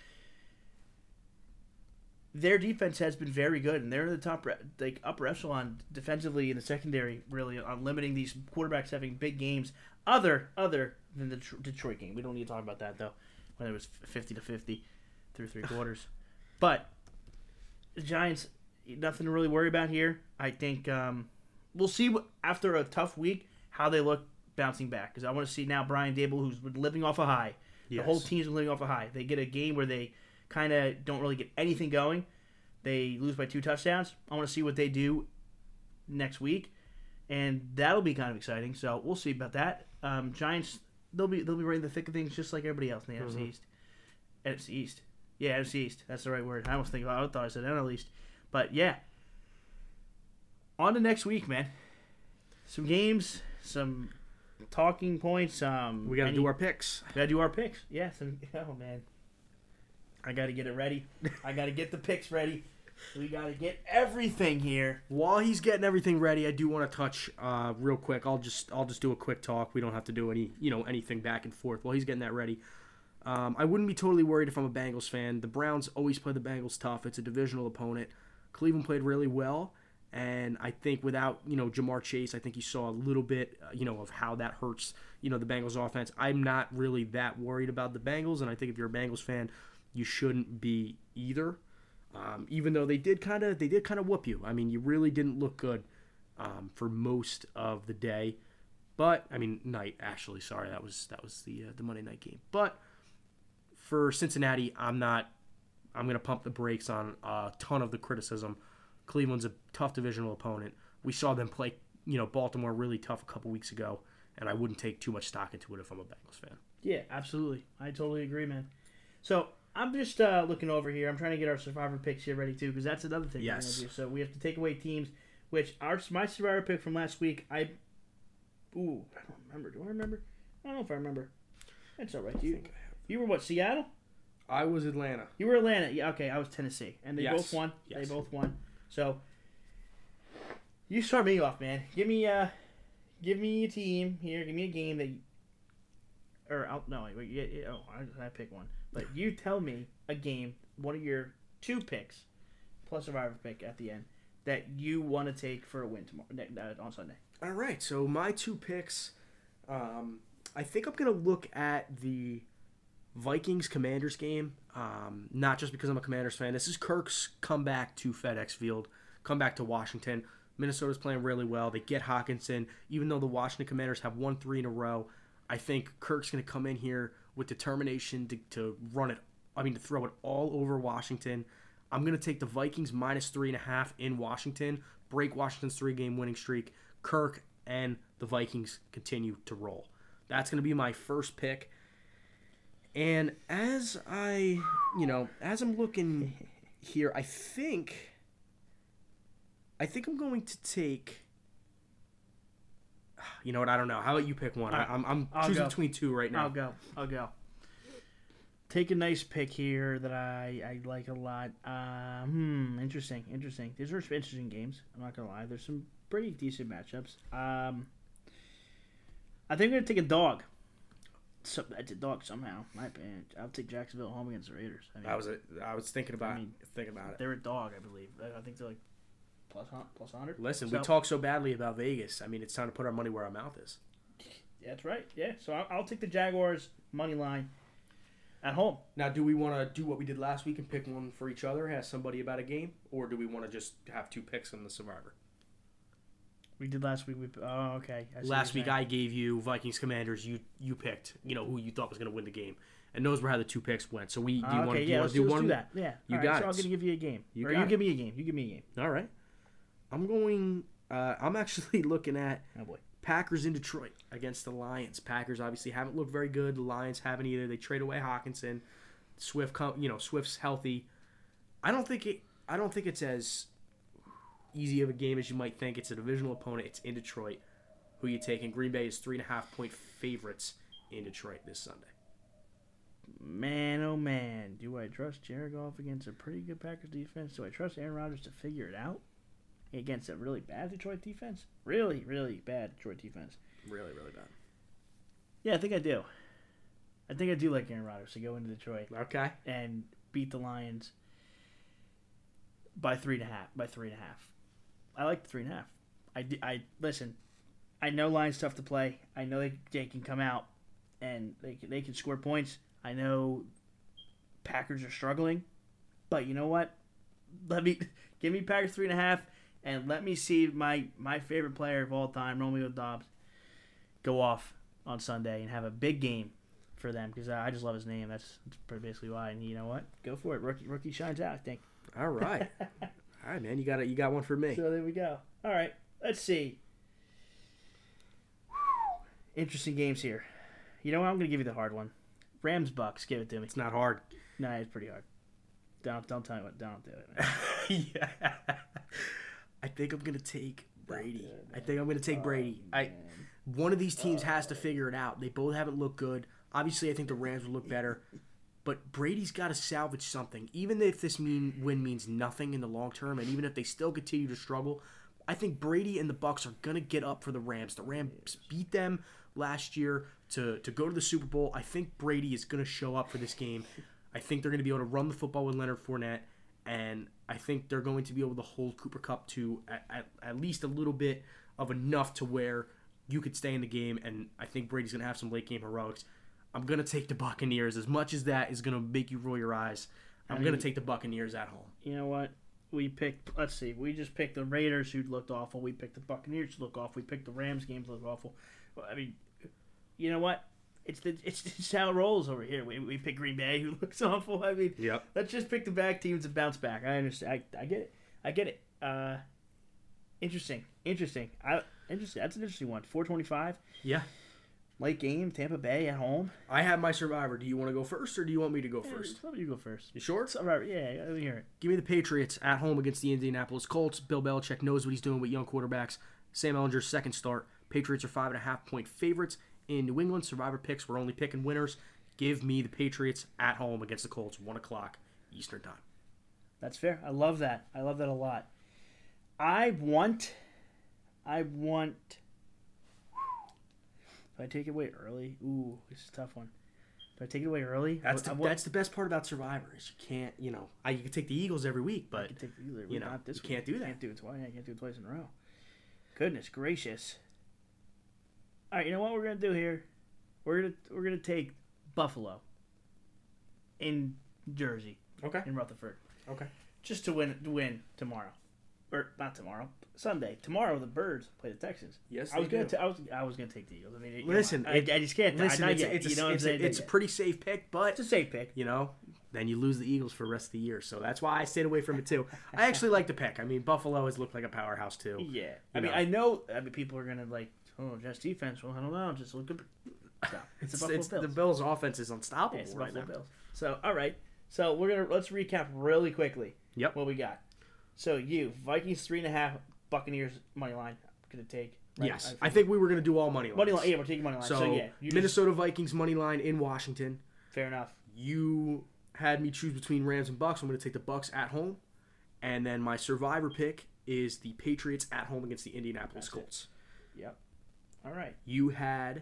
Speaker 1: their defense has been very good, and they're in the top upper echelon defensively in the secondary, really on limiting these quarterbacks having big games. Other than the Detroit game, we don't need to talk about that though, when it was 50-50 through three quarters. But the Giants, nothing to really worry about here. I think we'll see after a tough week how they look bouncing back, because I want to see now Brian Dable, who's been living off a high. Yes. The whole team's been living off a high. They get a game where they kind of don't really get anything going. They lose by 2 touchdowns. I want to see what they do next week, and that'll be kind of exciting. So we'll see about that. Giants, they'll be right in the thick of things, just like everybody else in the NFC East. NFC East, yeah, NFC East. That's the right word. I thought I said NL East, but yeah. On to next week, man. Some games, some talking points.
Speaker 2: We got to do our picks.
Speaker 1: Yeah. Oh, man. I got to get it ready. I got to get the picks ready. We got to get everything here.
Speaker 2: While he's getting everything ready, I do want to touch real quick. I'll just do a quick talk. We don't have to do anything back and forth. While he's getting that ready, I wouldn't be totally worried if I'm a Bengals fan. The Browns always play the Bengals tough. It's a divisional opponent. Cleveland played really well. And I think without, Jamar Chase, I think you saw a little bit, of how that hurts, the Bengals offense. I'm not really that worried about the Bengals, and I think if you're a Bengals fan, you shouldn't be either. Even though they did kind of whoop you. I mean, you really didn't look good for most of the day. But night actually. Sorry, that was the Monday night game. But for Cincinnati, I'm not I'm going to pump the brakes on a ton of the criticism. Cleveland's a tough divisional opponent. We saw them play, Baltimore really tough a couple weeks ago, and I wouldn't take too much stock into it if I'm a Bengals fan.
Speaker 1: Yeah, absolutely. I totally agree, man. So I'm just looking over here. I'm trying to get our survivor picks here ready too, because that's another thing we're going to do. So we have to take away teams, which my survivor pick from last week, I don't remember. Do I remember? I don't know if I remember. That's all right. You were what, Seattle?
Speaker 2: I was Atlanta.
Speaker 1: You were Atlanta. Yeah, okay. I was Tennessee. And they both won.
Speaker 2: Yes.
Speaker 1: They both won. So you start me off, man. Give me a team here. Give me a game that I pick one. But you tell me a game, one of your 2 picks, plus survivor pick at the end, that you want to take for a win tomorrow on Sunday.
Speaker 2: All right. So my 2 picks, I think I'm going to look at the Vikings-Commanders game, not just because I'm a Commanders fan. This is Kirk's comeback to FedEx Field, comeback to Washington. Minnesota's playing really well. They get Hockenson. Even though the Washington Commanders have won 3 in a row, I think Kirk's going to come in here with determination to throw it all over Washington. I'm going to take the Vikings minus 3.5 in Washington, break Washington's 3-game winning streak. Kirk and the Vikings continue to roll. That's going to be my first pick. And as I'm looking here, I think I'm going to take. You know what? I don't know. How about you pick one? I'm choosing between 2 right now.
Speaker 1: I'll go. Take a nice pick here that I like a lot. Interesting. These are some interesting games. I'm not gonna lie. There's some pretty decent matchups. I think I'm gonna take a dog. It's a dog somehow. My opinion. I'll take Jacksonville home against the Raiders.
Speaker 2: I was thinking about it.
Speaker 1: They're a dog, I believe. I think they're like plus 100.
Speaker 2: Listen, we talk so badly about Vegas. I mean, it's time to put our money where our mouth is.
Speaker 1: Yeah, that's right. Yeah, so I'll take the Jaguars money line at home.
Speaker 2: Now, do we want to do what we did last week and pick one for each other, ask somebody about a game, or do we want to just have 2 picks on the Survivor?
Speaker 1: We did last week. Okay.
Speaker 2: Last week I gave you Vikings Commanders. You picked, who you thought was going to win the game, and those were how the 2 picks went. So do you want to do one?
Speaker 1: Let's do that. Yeah,
Speaker 2: you got it.
Speaker 1: So I'm going to give you a game. You give me a game. You give me a game.
Speaker 2: All right. I'm actually looking at Packers in Detroit against the Lions. Packers obviously haven't looked very good. The Lions haven't either. They trade away Hockenson. Swift's healthy. I don't think it's as easy of a game as you might think. It's a divisional opponent. It's in Detroit. Who you taking? Green Bay is 3.5-point favorites in Detroit this Sunday.
Speaker 1: Man, oh man, do I trust Jared Goff against a pretty good Packers defense? Do I trust Aaron Rodgers to figure it out against a really bad Detroit defense? Really, really bad Detroit defense.
Speaker 2: Really, really bad.
Speaker 1: Yeah, I think I do. I think I do like Aaron Rodgers to go into Detroit.
Speaker 2: Okay.
Speaker 1: And beat the Lions by 3.5. I like the 3.5. I listen. I know Lions tough to play. I know they can come out and they can score points. I know Packers are struggling, but you know what? Give me Packers 3.5, and let me see my favorite player of all time, Romeo Doubs, go off on Sunday and have a big game for them because I just love his name. That's basically why. And you know what? Go for it. Rookie shines out, I think.
Speaker 2: All right. All right, man. You got one for me.
Speaker 1: So there we go. All right. Let's see. Interesting games here. You know what? I'm going to give you the hard one. Rams Bucks. Give it to me.
Speaker 2: It's not hard.
Speaker 1: No, it's pretty hard. Don't tell me what. Don't do it, man.
Speaker 2: Yeah. I think I'm going to take Brady. One of these teams has to figure it out. They both haven't looked good. Obviously, I think the Rams will look better. But Brady's got to salvage something. Even if this win means nothing in the long term, and even if they still continue to struggle, I think Brady and the Bucks are going to get up for the Rams. The Rams beat them last year to go to the Super Bowl. I think Brady is going to show up for this game. I think they're going to be able to run the football with Leonard Fournette, and I think they're going to be able to hold Cooper Kupp to at least a little bit of enough to where you could stay in the game, and I think Brady's going to have some late-game heroics. I'm going to take the Buccaneers. As much as that is going to make you roll your eyes, I'm going to take the Buccaneers at home.
Speaker 1: You know what? We just picked the Raiders who looked awful. We picked the Buccaneers who look awful. We picked the Rams games who look awful. I mean, you know what? it's just how it rolls over here. We pick Green Bay, who looks awful. I mean,
Speaker 2: Yep.
Speaker 1: let's just pick the back teams and bounce back. I understand. I get it. Interesting. Interesting. That's an interesting one. 425.
Speaker 2: Yeah.
Speaker 1: Late game. Tampa Bay at home.
Speaker 2: I have my survivor. Do you want to go first, or do you want me to go first?
Speaker 1: Let me go first.
Speaker 2: You sure?
Speaker 1: Yeah, let me hear it.
Speaker 2: Give me the Patriots at home against the Indianapolis Colts. Bill Belichick knows what he's doing with young quarterbacks. Sam Ellinger's second start. Patriots are 5.5-point favorites in New England. Survivor picks. We're only picking winners. Give me the Patriots at home against the Colts. 1 o'clock Eastern time.
Speaker 1: That's fair. I love that. I love that a lot. I want. Do I take it away early? Ooh, this is a tough one. Do I take it away early?
Speaker 2: That's the best part about Survivor is you can't, you can take the Eagles every week, but
Speaker 1: I can take the Eagles.
Speaker 2: you
Speaker 1: Not this
Speaker 2: can't
Speaker 1: week.
Speaker 2: do that.
Speaker 1: Can't do it twice. I can't do it twice in a row. Goodness gracious. All right, you know what we're gonna do here? We're gonna take Buffalo in Jersey,
Speaker 2: Okay.
Speaker 1: in Rutherford,
Speaker 2: Okay.
Speaker 1: just to win tomorrow, or not tomorrow, Sunday. Tomorrow the Birds play the Texans.
Speaker 2: Yes,
Speaker 1: I was
Speaker 2: they
Speaker 1: gonna
Speaker 2: do.
Speaker 1: I was gonna take the Eagles. I mean,
Speaker 2: Listen,
Speaker 1: I just can't.
Speaker 2: Listen,
Speaker 1: not
Speaker 2: it's,
Speaker 1: yet,
Speaker 2: it's,
Speaker 1: you know what I'm
Speaker 2: it's,
Speaker 1: saying?
Speaker 2: it's a pretty safe pick, but
Speaker 1: It's a safe pick.
Speaker 2: then you lose the Eagles for the rest of the year. So that's why I stayed away from it too. I actually like the pick. I mean, Buffalo has looked like a powerhouse too.
Speaker 1: Yeah,
Speaker 2: You know.
Speaker 1: I know. People are gonna like, oh, Jets defense. Well, I don't know. Just look good. No, it's the Buffalo Bills.
Speaker 2: The Bills' offense is unstoppable
Speaker 1: Yeah, it's the
Speaker 2: right
Speaker 1: Buffalo
Speaker 2: now.
Speaker 1: Bills. So, all right. So let's recap really quickly.
Speaker 2: Yep.
Speaker 1: What we got. So Vikings 3.5, Buccaneers money line. Gonna take. Right?
Speaker 2: Yes, I think we were going to do all money lines.
Speaker 1: Money line. Yeah, we're taking money line. So yeah,
Speaker 2: Minnesota Vikings money line in Washington.
Speaker 1: fair enough.
Speaker 2: You had me choose between Rams and Bucks. I'm going to take the Bucks at home, and then my survivor pick is the Patriots at home against the Indianapolis Colts.
Speaker 1: Yep. All right.
Speaker 2: You had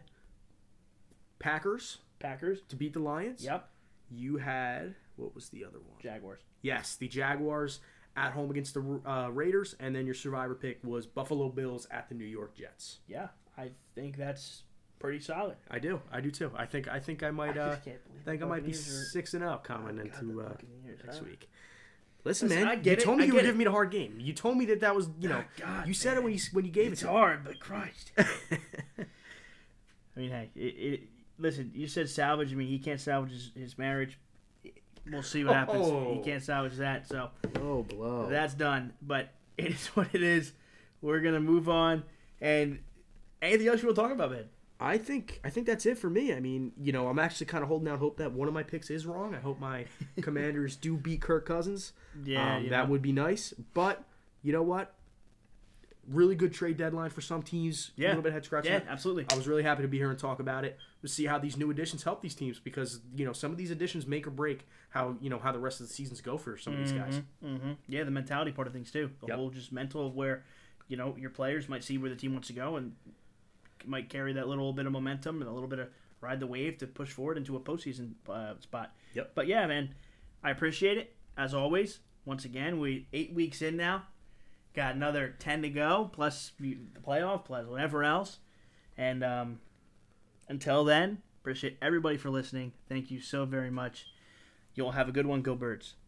Speaker 2: Packers
Speaker 1: Packers.
Speaker 2: to beat the Lions.
Speaker 1: Yep.
Speaker 2: You had, what was the other one?
Speaker 1: Jaguars.
Speaker 2: Yes, the Jaguars at home against the Raiders, and then your survivor pick was Buffalo Bills at the New York Jets.
Speaker 1: Yeah, I think that's pretty solid.
Speaker 2: I do too. I think I might
Speaker 1: just can't believe
Speaker 2: think
Speaker 1: the
Speaker 2: I might be
Speaker 1: Buccaneers
Speaker 2: 6-0 coming
Speaker 1: God,
Speaker 2: into
Speaker 1: the Buccaneers,
Speaker 2: next
Speaker 1: huh?
Speaker 2: week. Listen,
Speaker 1: Listen,
Speaker 2: man,
Speaker 1: I get
Speaker 2: you
Speaker 1: it,
Speaker 2: told me
Speaker 1: I
Speaker 2: you were
Speaker 1: get
Speaker 2: giving
Speaker 1: it.
Speaker 2: me the hard game. You told me that was,
Speaker 1: God,
Speaker 2: you said it
Speaker 1: man.
Speaker 2: when you gave
Speaker 1: It's
Speaker 2: it to me.
Speaker 1: hard, but Christ. I mean, hey, listen, you said salvage. I mean, he can't salvage his marriage. We'll see what happens.
Speaker 2: Oh.
Speaker 1: He can't salvage that, so
Speaker 2: Oh, blow.
Speaker 1: that's done. But it is what it is. We're going to move on. And anything else you want to talk about, man?
Speaker 2: I think that's it for me. I mean, I'm actually kind of holding out hope that one of my picks is wrong. I hope my Commanders do beat Kirk Cousins.
Speaker 1: Yeah,
Speaker 2: that would be nice. But you know what? Really good trade deadline for some teams.
Speaker 1: Yeah.
Speaker 2: A little bit head scratching.
Speaker 1: Yeah, absolutely.
Speaker 2: I was really happy to be here and talk about it. To see how these new additions help these teams, because some of these additions make or break how the rest of the seasons go for some of these guys.
Speaker 1: Mm-hmm. Yeah, the mentality part of things too. The whole just mental of where your players might see where the team wants to go and might carry that little bit of momentum and a little bit of ride the wave to push forward into a postseason spot.
Speaker 2: Yep.
Speaker 1: But yeah, man, I appreciate it as always. Once again, we 8 weeks in now. Got another 10 to go, plus the playoff, plus whatever else. And until then, appreciate everybody for listening. Thank you so very much. You'll have a good one. Go Birds.